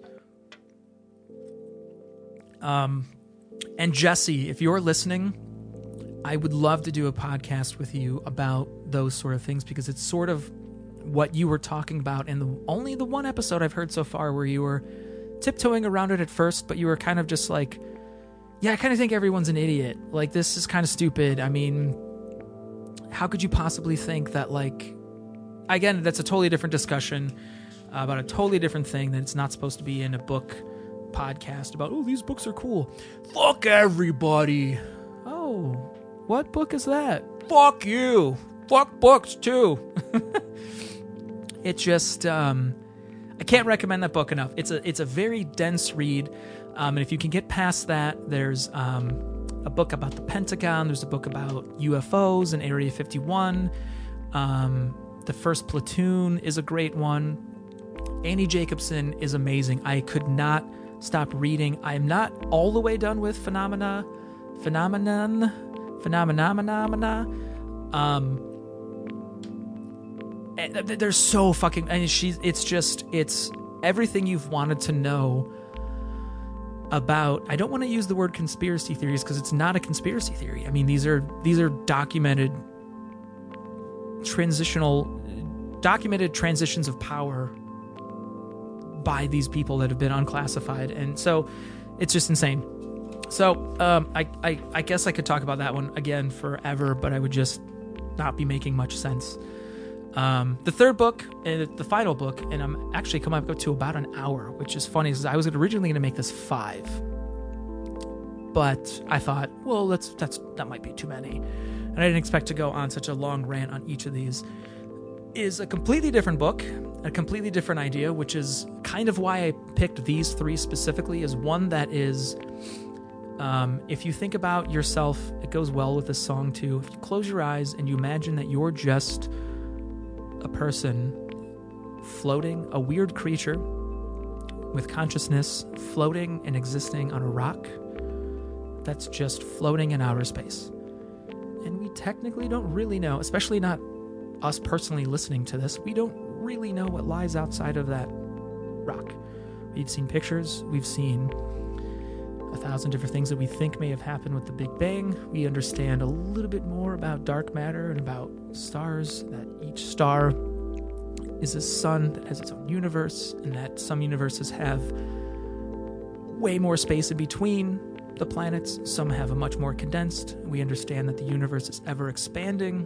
And Jesse, if you're listening, I would love to do a podcast with you about those sort of things, because it's sort of what you were talking about in only the one episode I've heard so far where you were tiptoeing around it at first, but you were kind of just like, yeah, I kind of think everyone's an idiot. Like, this is kind of stupid. I mean, how could you possibly think that, like, again, that's a totally different discussion about a totally different thing that it's not supposed to be in a book podcast about, oh, these books are cool. Fuck everybody. Oh, what book is that? Fuck you. Fuck books too. It just, I can't recommend that book enough. It's a very dense read. And if you can get past that, there's a book about the Pentagon. There's a book about UFOs and Area 51. The First Platoon is a great one. Annie Jacobsen is amazing. I could not stop reading. I am not all the way done with Phenomenon. They're so fucking, and it's everything you've wanted to know about. I don't want to use the word conspiracy theories because it's not a conspiracy theory. I mean, these are documented transitions of power by these people that have been unclassified, and so it's just insane. So I guess I could talk about that one again forever, but I would just not be making much sense. The third book and the final book, and I'm actually coming up to about an hour, which is funny because I was originally going to make this 5, but I thought, well, that might be too many, and I didn't expect to go on such a long rant on each of these. Is a completely different book, a completely different idea, which is kind of why I picked these 3 specifically. Is one that is, if you think about yourself, it goes well with this song too. If you close your eyes and you imagine that you're just a person floating, a weird creature with consciousness floating and existing on a rock that's just floating in outer space. And we technically don't really know, especially not us personally listening to this, we don't really know what lies outside of that rock. We've seen pictures, we've seen 1,000 different things that we think may have happened with the Big Bang. We understand a little bit more about dark matter and about stars, that each star is a sun that has its own universe, and that some universes have way more space in between the planets. Some have a much more condensed. We understand that the universe is ever expanding.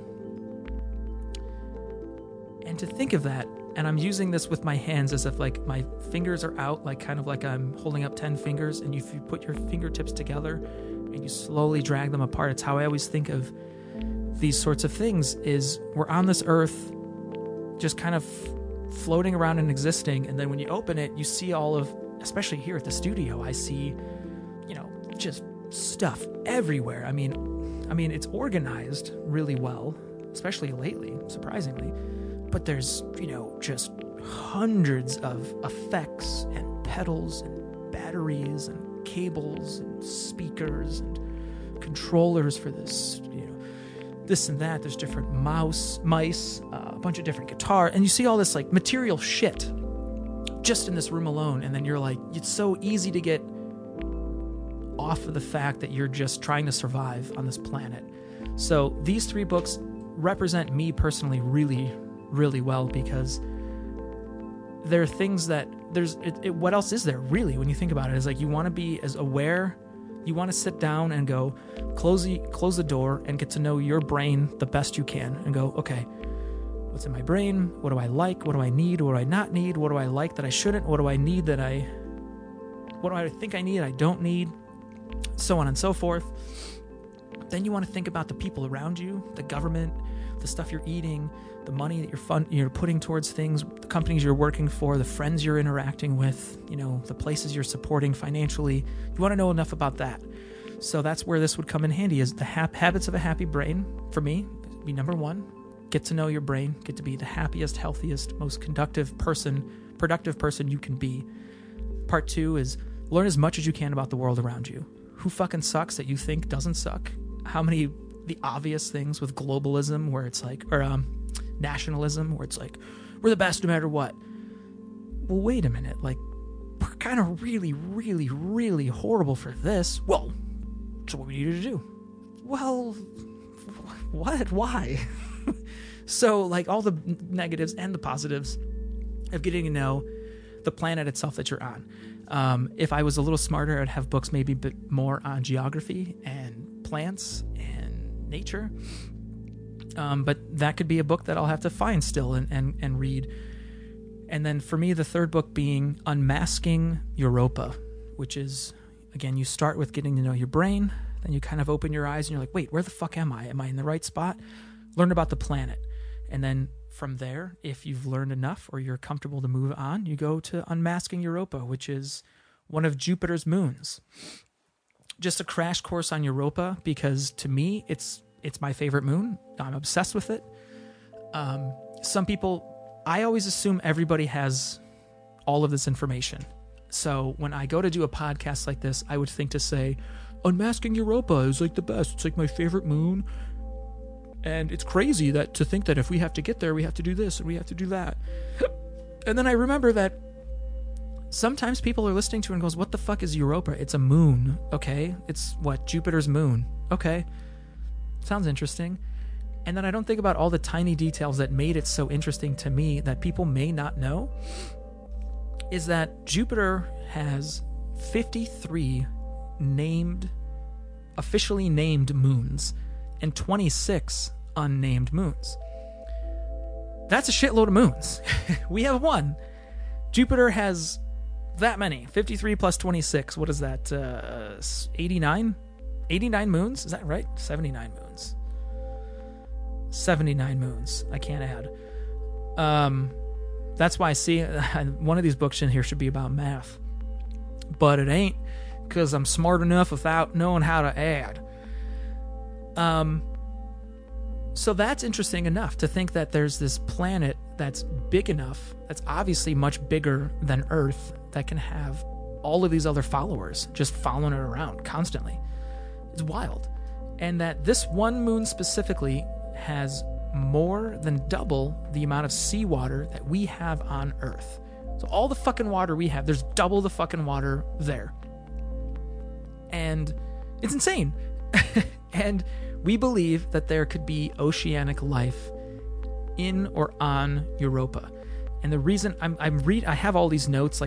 And to think of that, and I'm using this with my hands as if like my fingers are out, like kind of like I'm holding up 10 fingers, and if you put your fingertips together and you slowly drag them apart, it's how I always think of these sorts of things. Is we're on this earth just kind of floating around and existing, and then when you open it, you see all of, especially here at the studio, I see, just stuff everywhere. I mean it's organized really well, especially lately, surprisingly. But there's, just hundreds of effects and pedals and batteries and cables and speakers and controllers for this, this and that. There's different mice, a bunch of different guitar, and you see all this like material shit just in this room alone. And then you're like, it's so easy to get off of the fact that you're just trying to survive on this planet. So these 3 books represent me personally really, really well, because there are things that what else is there really when you think about it? Is like, you want to be as aware, you want to sit down and go close the door and get to know your brain the best you can and go, okay, what's in my brain? What do I like? What do I need? What do I not need? What do I like that I shouldn't? What do I need what do I think I need I don't need? So on and so forth. Then you want to think about the people around you, the government, the stuff you're eating, the money that you're putting towards things, the companies you're working for, the friends you're interacting with, the places you're supporting financially. You want to know enough about that. So that's where this would come in handy, is the habits of a happy brain. For me, be number one. Get to know your brain. Get to be the happiest, healthiest, most productive person you can be. Part 2 is learn as much as you can about the world around you. Who fucking sucks that you think doesn't suck? How many the obvious things with globalism where it's like, or nationalism where it's like, we're the best no matter what. Well, wait a minute. Like, we're kind of really, really, really horrible for this. Well, so what we need to do? Well, what? Why? So, like, all the negatives and the positives of getting to know the planet itself that you're on. If I was a little smarter, I'd have books maybe a bit more on geography and plants and nature. But that could be a book that I'll have to find still and read. And then for me, the third book being Unmasking Europa, which is, again, you start with getting to know your brain, then you kind of open your eyes and you're like, wait, where the fuck am I? Am I in the right spot? Learn about the planet. And then from there, if you've learned enough or you're comfortable to move on, you go to Unmasking Europa, which is one of Jupiter's moons. Just a crash course on Europa, because to me, it's my favorite moon. I'm obsessed with it. Some people, I always assume everybody has all of this information. So when I go to do a podcast like this, I would think to say, Unmasking Europa is like the best. It's like my favorite moon. And it's crazy that to think that if we have to get there, we have to do this and we have to do that. And then I remember that sometimes people are listening to it and goes, what the fuck is Europa? It's a moon. Okay. It's what? Jupiter's moon. Okay. Sounds interesting. And then I don't think about all the tiny details that made it so interesting to me that people may not know, is that Jupiter has 53 officially named moons and 26 unnamed moons. That's a shitload of moons. We have one. Jupiter has that many. 53 plus 26. What is that? 89? 89 moons? Is that right? 79 moons. 79 moons. I can't add. That's why I see one of these books in here should be about math. But it ain't, because I'm smart enough without knowing how to add. So that's interesting enough to think that there's this planet that's big enough, that's obviously much bigger than Earth, that can have all of these other followers just following it around constantly. It's wild. And that this one moon specifically has more than double the amount of seawater that we have on Earth. So all the fucking water we have, there's double the fucking water there. And it's insane. And we believe that there could be oceanic life in or on Europa. And the reason I have all these notes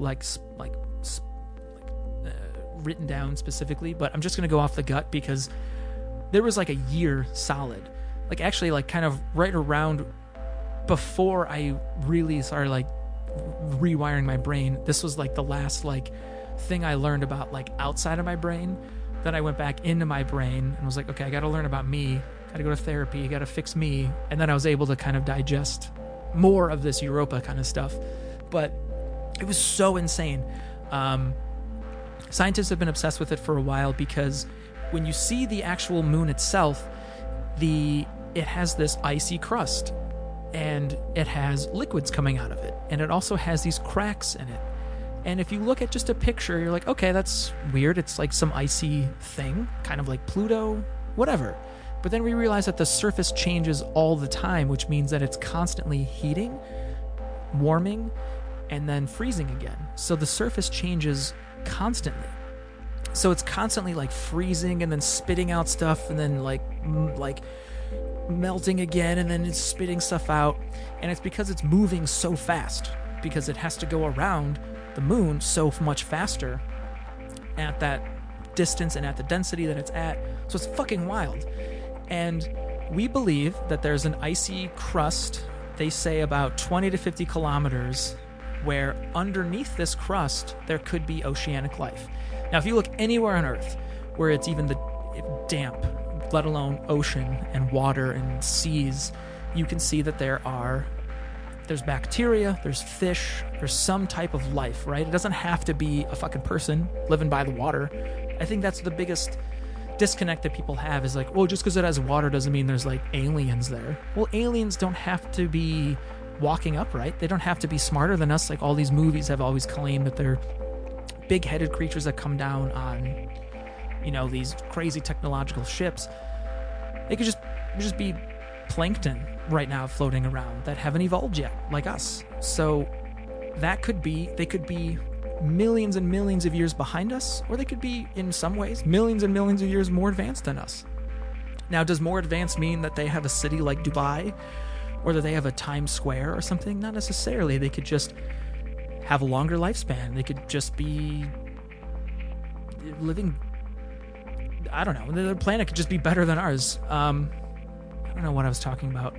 written down specifically, but I'm just going to go off the gut because there was like a year solid, like actually like kind of right around before I really started like rewiring my brain. This was like the last like thing I learned about like outside of my brain. Then I went back into my brain and was like, okay, I got to learn about me. Got to go to therapy. Got to fix me. And then I was able to kind of digest more of this Europa kind of stuff. But it was so insane. Scientists have been obsessed with it for a while because when you see the actual moon itself, it has this icy crust and it has liquids coming out of it. And it also has these cracks in it. And if you look at just a picture, you're like, okay, that's weird. It's like some icy thing, kind of like Pluto, whatever. But then we realize that the surface changes all the time, which means that it's constantly heating, warming, and then freezing again. So the surface changes constantly. So it's constantly like freezing and then spitting out stuff and then like melting again and then it's spitting stuff out. And it's because it's moving so fast, because it has to go around the moon so much faster at that distance and at the density that it's at. So it's fucking wild. And we believe that there's an icy crust, they say about 20 to 50 kilometers, where underneath this crust there could be oceanic life. Now if you look anywhere on Earth where it's even damp, let alone ocean and water and seas, you can see that there's bacteria, there's fish, there's some type of life, right? It doesn't have to be a fucking person living by the water. I think that's the biggest disconnect that people have is like, well, just because it has water doesn't mean there's like aliens there. Well, aliens don't have to be walking upright. They don't have to be smarter than us. Like all these movies have always claimed that they're big-headed creatures that come down on, you know, these crazy technological ships. They could just be plankton right now floating around that haven't evolved yet, like us. So they could be millions and millions of years behind us, or they could be, in some ways, millions and millions of years more advanced than us. Now, does more advanced mean that they have a city like Dubai, or that they have a Times Square or something? Not necessarily. They could just have a longer lifespan. They could just be living, I don't know, their planet could just be better than ours. I don't know what I was talking about.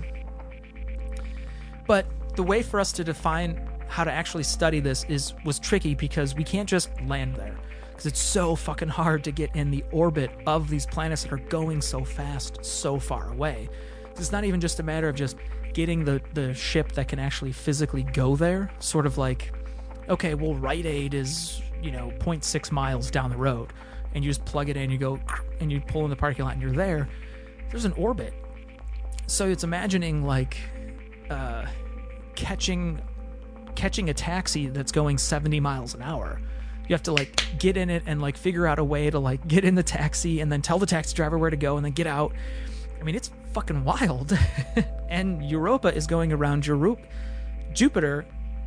But the way for us to define how to actually study this was tricky, because we can't just land there, because it's so fucking hard to get in the orbit of these planets that are going so fast, so far away. It's not even just a matter of just getting the ship that can actually physically go there. Sort of like, okay, well, Rite Aid is, 0.6 miles down the road, and you just plug it in, you go, and you pull in the parking lot, and you're there. There's an orbit. So it's imagining like catching a taxi that's going 70 miles an hour. You have to like get in it and like figure out a way to like get in the taxi and then tell the taxi driver where to go and then get out. I mean, it's fucking wild. And Europa is going around Jupiter,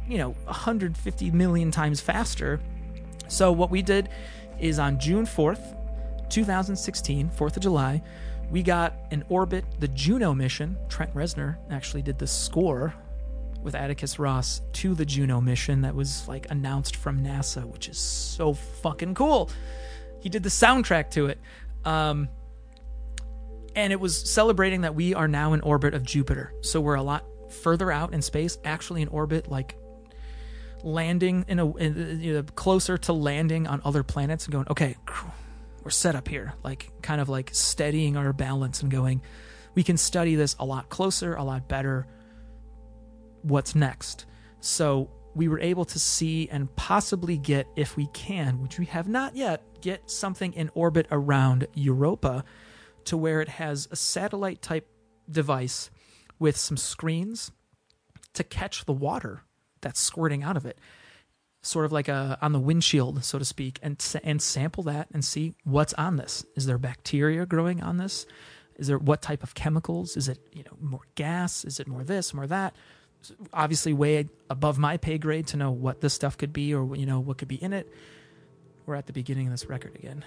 150 million times faster. So what we did is on June 4th, 2016, 4th of July, we got an orbit, the Juno mission. Trent Reznor actually did the score with Atticus Ross to the Juno mission that was like announced from NASA, which is so fucking cool. He did the soundtrack to it. And it was celebrating that we are now in orbit of Jupiter. So we're a lot further out in space, actually in orbit, like landing closer to landing on other planets and going, okay, we're set up here, like kind of like steadying our balance and going, we can study this a lot closer, a lot better. What's next? So we were able to see and possibly get, if we can, which we have not yet, get something in orbit around Europa, to where it has a satellite type device with some screens to catch the water that's squirting out of it, sort of like on the windshield, so to speak, and sample that and see what's on this. Is there bacteria growing on this? Is there what type of chemicals? Is it more gas? Is it more this, more that? Obviously way above my pay grade to know what this stuff could be, or what could be in it. We're at the beginning of this record again.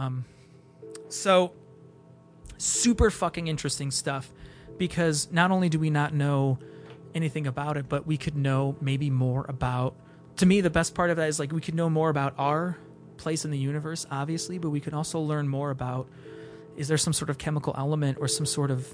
So super fucking interesting stuff, because not only do we not know anything about it, but we could know maybe more about, to me the best part of that is like we could know more about our place in the universe, obviously, but we could also learn more about, is there some sort of chemical element or some sort of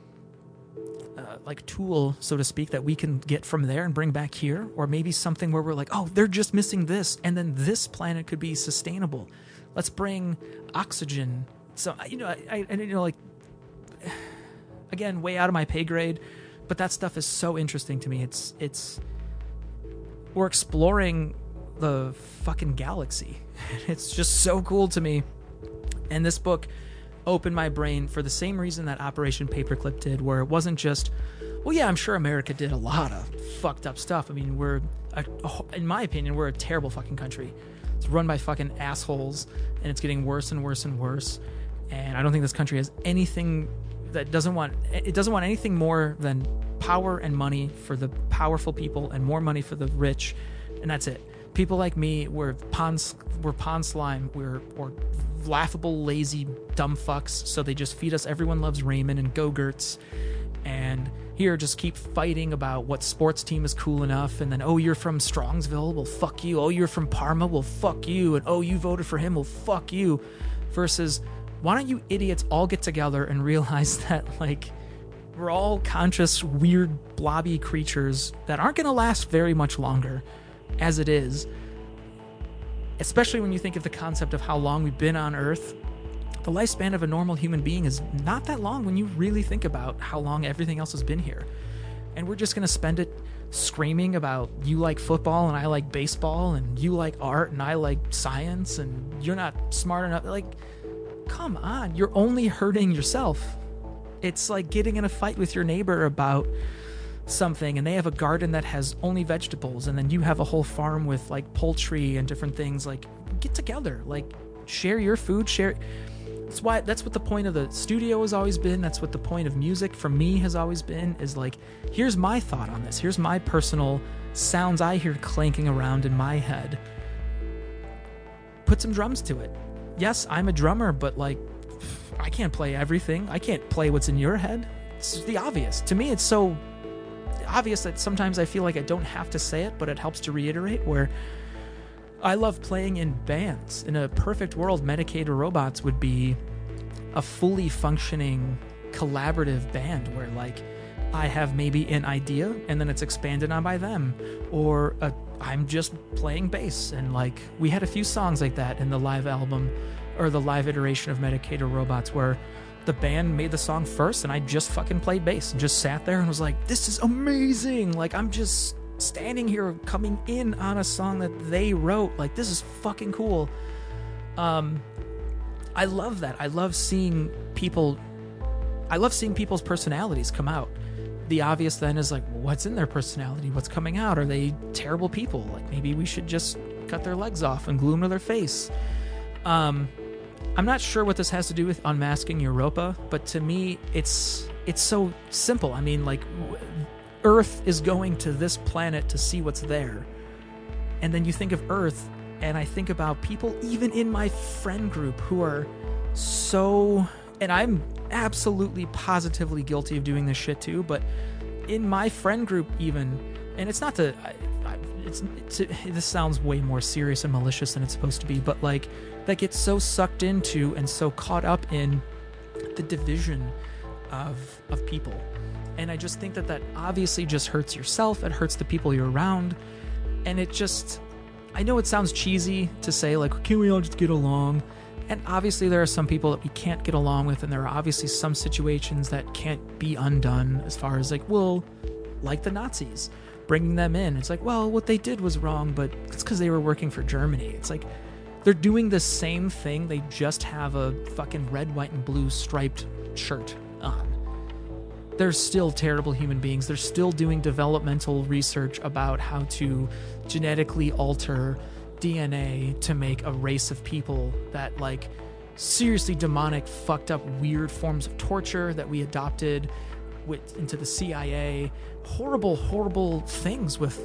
like tool, so to speak, that we can get from there and bring back here, or maybe something where we're like, oh, they're just missing this, and then this planet could be sustainable. Let's bring oxygen. So I like, again, way out of my pay grade, but that stuff is so interesting to me. It's we're exploring the fucking galaxy. It's just so cool to me, and this book opened my brain for the same reason that Operation Paperclip did, where it wasn't just, well, yeah, I'm sure America did a lot of fucked up stuff. I mean, in my opinion, we're a terrible fucking country. It's run by fucking assholes, and it's getting worse and worse and worse. And I don't think this country has anything that doesn't want anything more than power and money for the powerful people and more money for the rich, and that's it. People like me, we're pond slime, we're laughable, lazy, dumb fucks, so they just feed us Everyone Loves Raymond and Go-Gurts, and here just keep fighting about what sports team is cool enough, and then, oh, you're from Strongsville, well, fuck you. Oh, you're from Parma, well, fuck you. And oh, you voted for him, well, fuck you. Versus, why don't you idiots all get together and realize that, like, we're all conscious, weird, blobby creatures that aren't going to last very much longer as it is, especially when you think of the concept of how long we've been on Earth. The lifespan of a normal human being is not that long when you really think about how long everything else has been here. and we're just going to spend it screaming about you like football and I like baseball and you like art and I like science and you're not smart enough. Like, come on, you're only hurting yourself. It's like getting in a fight with your neighbor about something and they have a garden that has only vegetables and then you have a whole farm with like poultry and different things. Like, get together, like share your food, share. That's what the point of the studio has always been. That's what the point of music for me has always been, is like, here's my thought on this. Here's my personal sounds I hear clanking around in my head. Put some drums to it. Yes, I'm a drummer, but like, I can't play everything. I can't play what's in your head. It's the obvious. To me, it's so obvious that sometimes I feel like I don't have to say it, but it helps to reiterate, where I love playing in bands. In a perfect world, Medicated Robots would be a fully functioning collaborative band where like I have maybe an idea and then it's expanded on by them, or I'm just playing bass, and like we had a few songs like that in the live album or the live iteration of Medicated Robots where the band made the song first and I just fucking played bass and just sat there and was like, this is amazing. Like, I'm just standing here coming in on a song that they wrote. Like, this is fucking cool. I love that. I love seeing people's personalities come out. The obvious then is like, what's in their personality? What's coming out? Are they terrible people? Like, maybe we should just cut their legs off and glue them to their face. I'm not sure what this has to do with Unmasking Europa, but to me, it's so simple. I mean, like, Earth is going to this planet to see what's there. And then you think of Earth, and I think about people, even in my friend group, who are so... And I'm absolutely, positively guilty of doing this shit too, but in my friend group even, and it's not to... this sounds way more serious and malicious than it's supposed to be, but like, that gets so sucked into and so caught up in the division of people. And I just think that obviously just hurts yourself. It hurts the people you're around. And it just, I know it sounds cheesy to say like, can't we all just get along? And obviously there are some people that we can't get along with, and there are obviously some situations that can't be undone, as far as like, well, like the Nazis, bringing them in. It's like, well, what they did was wrong, but it's because they were working for Germany. It's like, they're doing the same thing. They just have a fucking red, white, and blue striped shirt on. They're still terrible human beings. They're still doing developmental research about how to genetically alter DNA to make a race of people that, like, seriously demonic, fucked up, weird forms of torture that we adopted into the CIA. Horrible, horrible things with...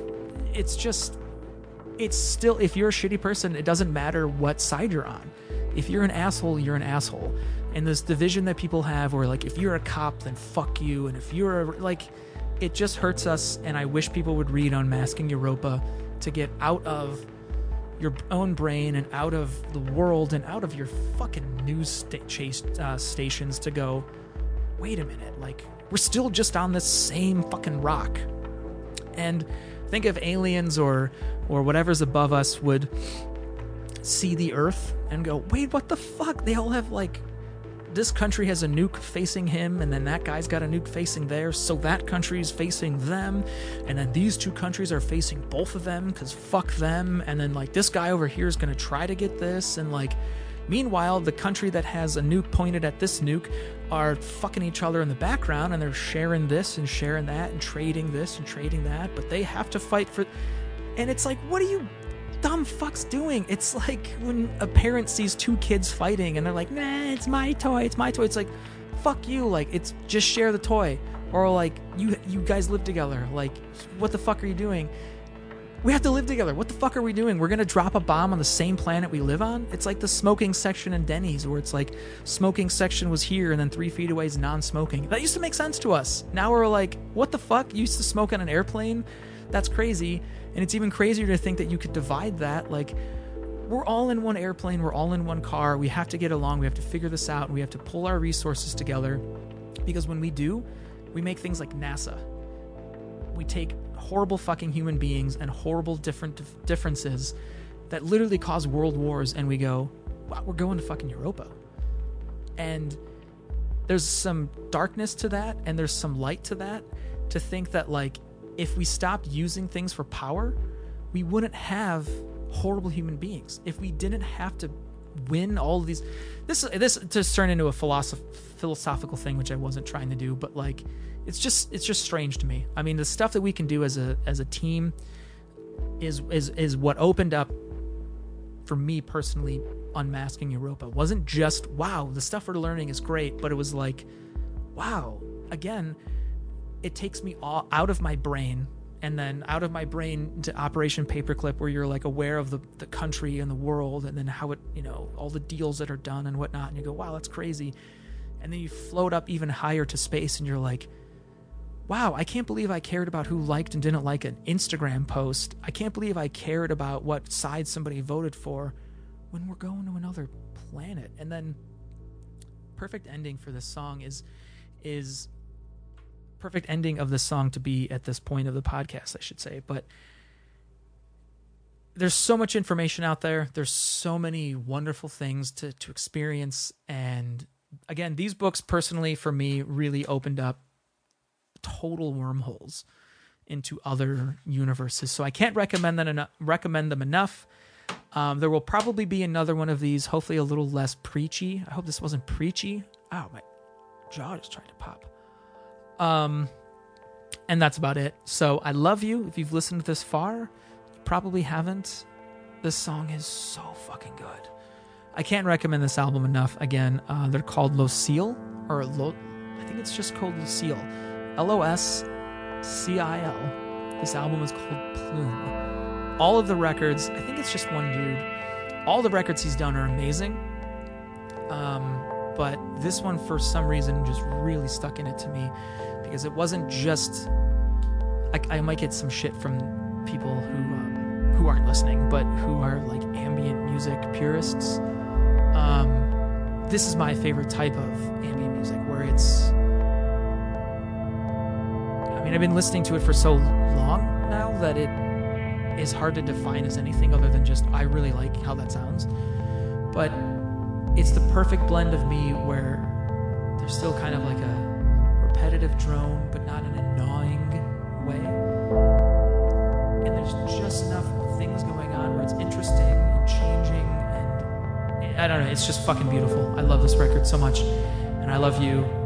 It's still, if you're a shitty person, it doesn't matter what side you're on. If you're an asshole, you're an asshole. And this division that people have where, like, if you're a cop, then fuck you. And if you're like, it just hurts us. And I wish people would read Unmasking Europa to get out of your own brain and out of the world and out of your fucking news stations to go, wait a minute, like, we're still just on this same fucking rock. And think if aliens or whatever's above us would see the Earth and go, wait, what the fuck? They all have, like, this country has a nuke facing him, and then that guy's got a nuke facing there, so that country's facing them, and then these two countries are facing both of them, because fuck them, and then, like, this guy over here is going to try to get this, and, like, meanwhile, the country that has a nuke pointed at this nuke are fucking each other in the background, and they're sharing this and sharing that and trading this and trading that, but they have to fight for... And it's like, what are you dumb fucks doing? It's like when a parent sees two kids fighting and they're like, nah, it's my toy, it's my toy. It's like, fuck you, like, it's just share the toy. Or like, you guys live together, like, what the fuck are you doing? We have to live together. What the fuck are we doing? We're gonna drop a bomb on the same planet we live on? It's like the smoking section in Denny's, where it's like, smoking section was here and then 3 feet away is non-smoking. That used to make sense to us. Now we're like, what the fuck? You used to smoke on an airplane? That's crazy. And it's even crazier to think that you could divide that. Like, we're all in one airplane, we're all in one car, we have to get along, we have to figure this out, and we have to pull our resources together. Because when we do, we make things like NASA. We take horrible fucking human beings and horrible differences that literally cause world wars, and we go, wow, we're going to fucking Europa. And there's some darkness to that, and there's some light to that. to think that like if we stopped using things for power, we wouldn't have horrible human beings. If we didn't have to win all of these, this to turn into a philosophical thing, which I wasn't trying to do, but like it's just strange to me. I mean, the stuff that we can do as a team is what opened up for me personally. Unmasking Europa wasn't just wow, the stuff we're learning is great, but it was like wow, again, it takes me all out of my brain, and then out of my brain into Operation Paperclip, where you're like aware of the country and the world, and then how it, you know, all the deals that are done and whatnot, and you go, wow, that's crazy. And then you float up even higher to space, and you're like, wow, I can't believe I cared about who liked and didn't like an Instagram post. I can't believe I cared about what side somebody voted for when we're going to another planet. And then perfect ending for this song is perfect ending of the song to be at this point of the podcast, I should say. But there's so much information out there. There's so many wonderful things to experience. And again, these books personally for me really opened up total wormholes into other universes. So I can't recommend them enough. There will probably be another one of these, hopefully a little less preachy. I hope this wasn't preachy. Oh, my jaw just tried to pop. And that's about it. So I love you. If you've listened this far, you probably haven't. This song is so fucking good. I can't recommend this album enough. Again, they're called Loscil, I think it's just called Loscil. Loscil. This album is called Plume. All of the records, I think it's just one dude. All the records he's done are amazing. But this one, for some reason, just really stuck in it to me, because it wasn't just. I might get some shit from people who aren't listening, but who are like ambient music purists. This is my favorite type of ambient music, where it's. I mean, I've been listening to it for so long now that it is hard to define as anything other than just I really like how that sounds. But it's the perfect blend of me where there's still kind of like a repetitive drone, but not in a gnawing way. And there's just enough things going on where it's interesting and changing, and I don't know, it's just fucking beautiful. I love this record so much, and I love you.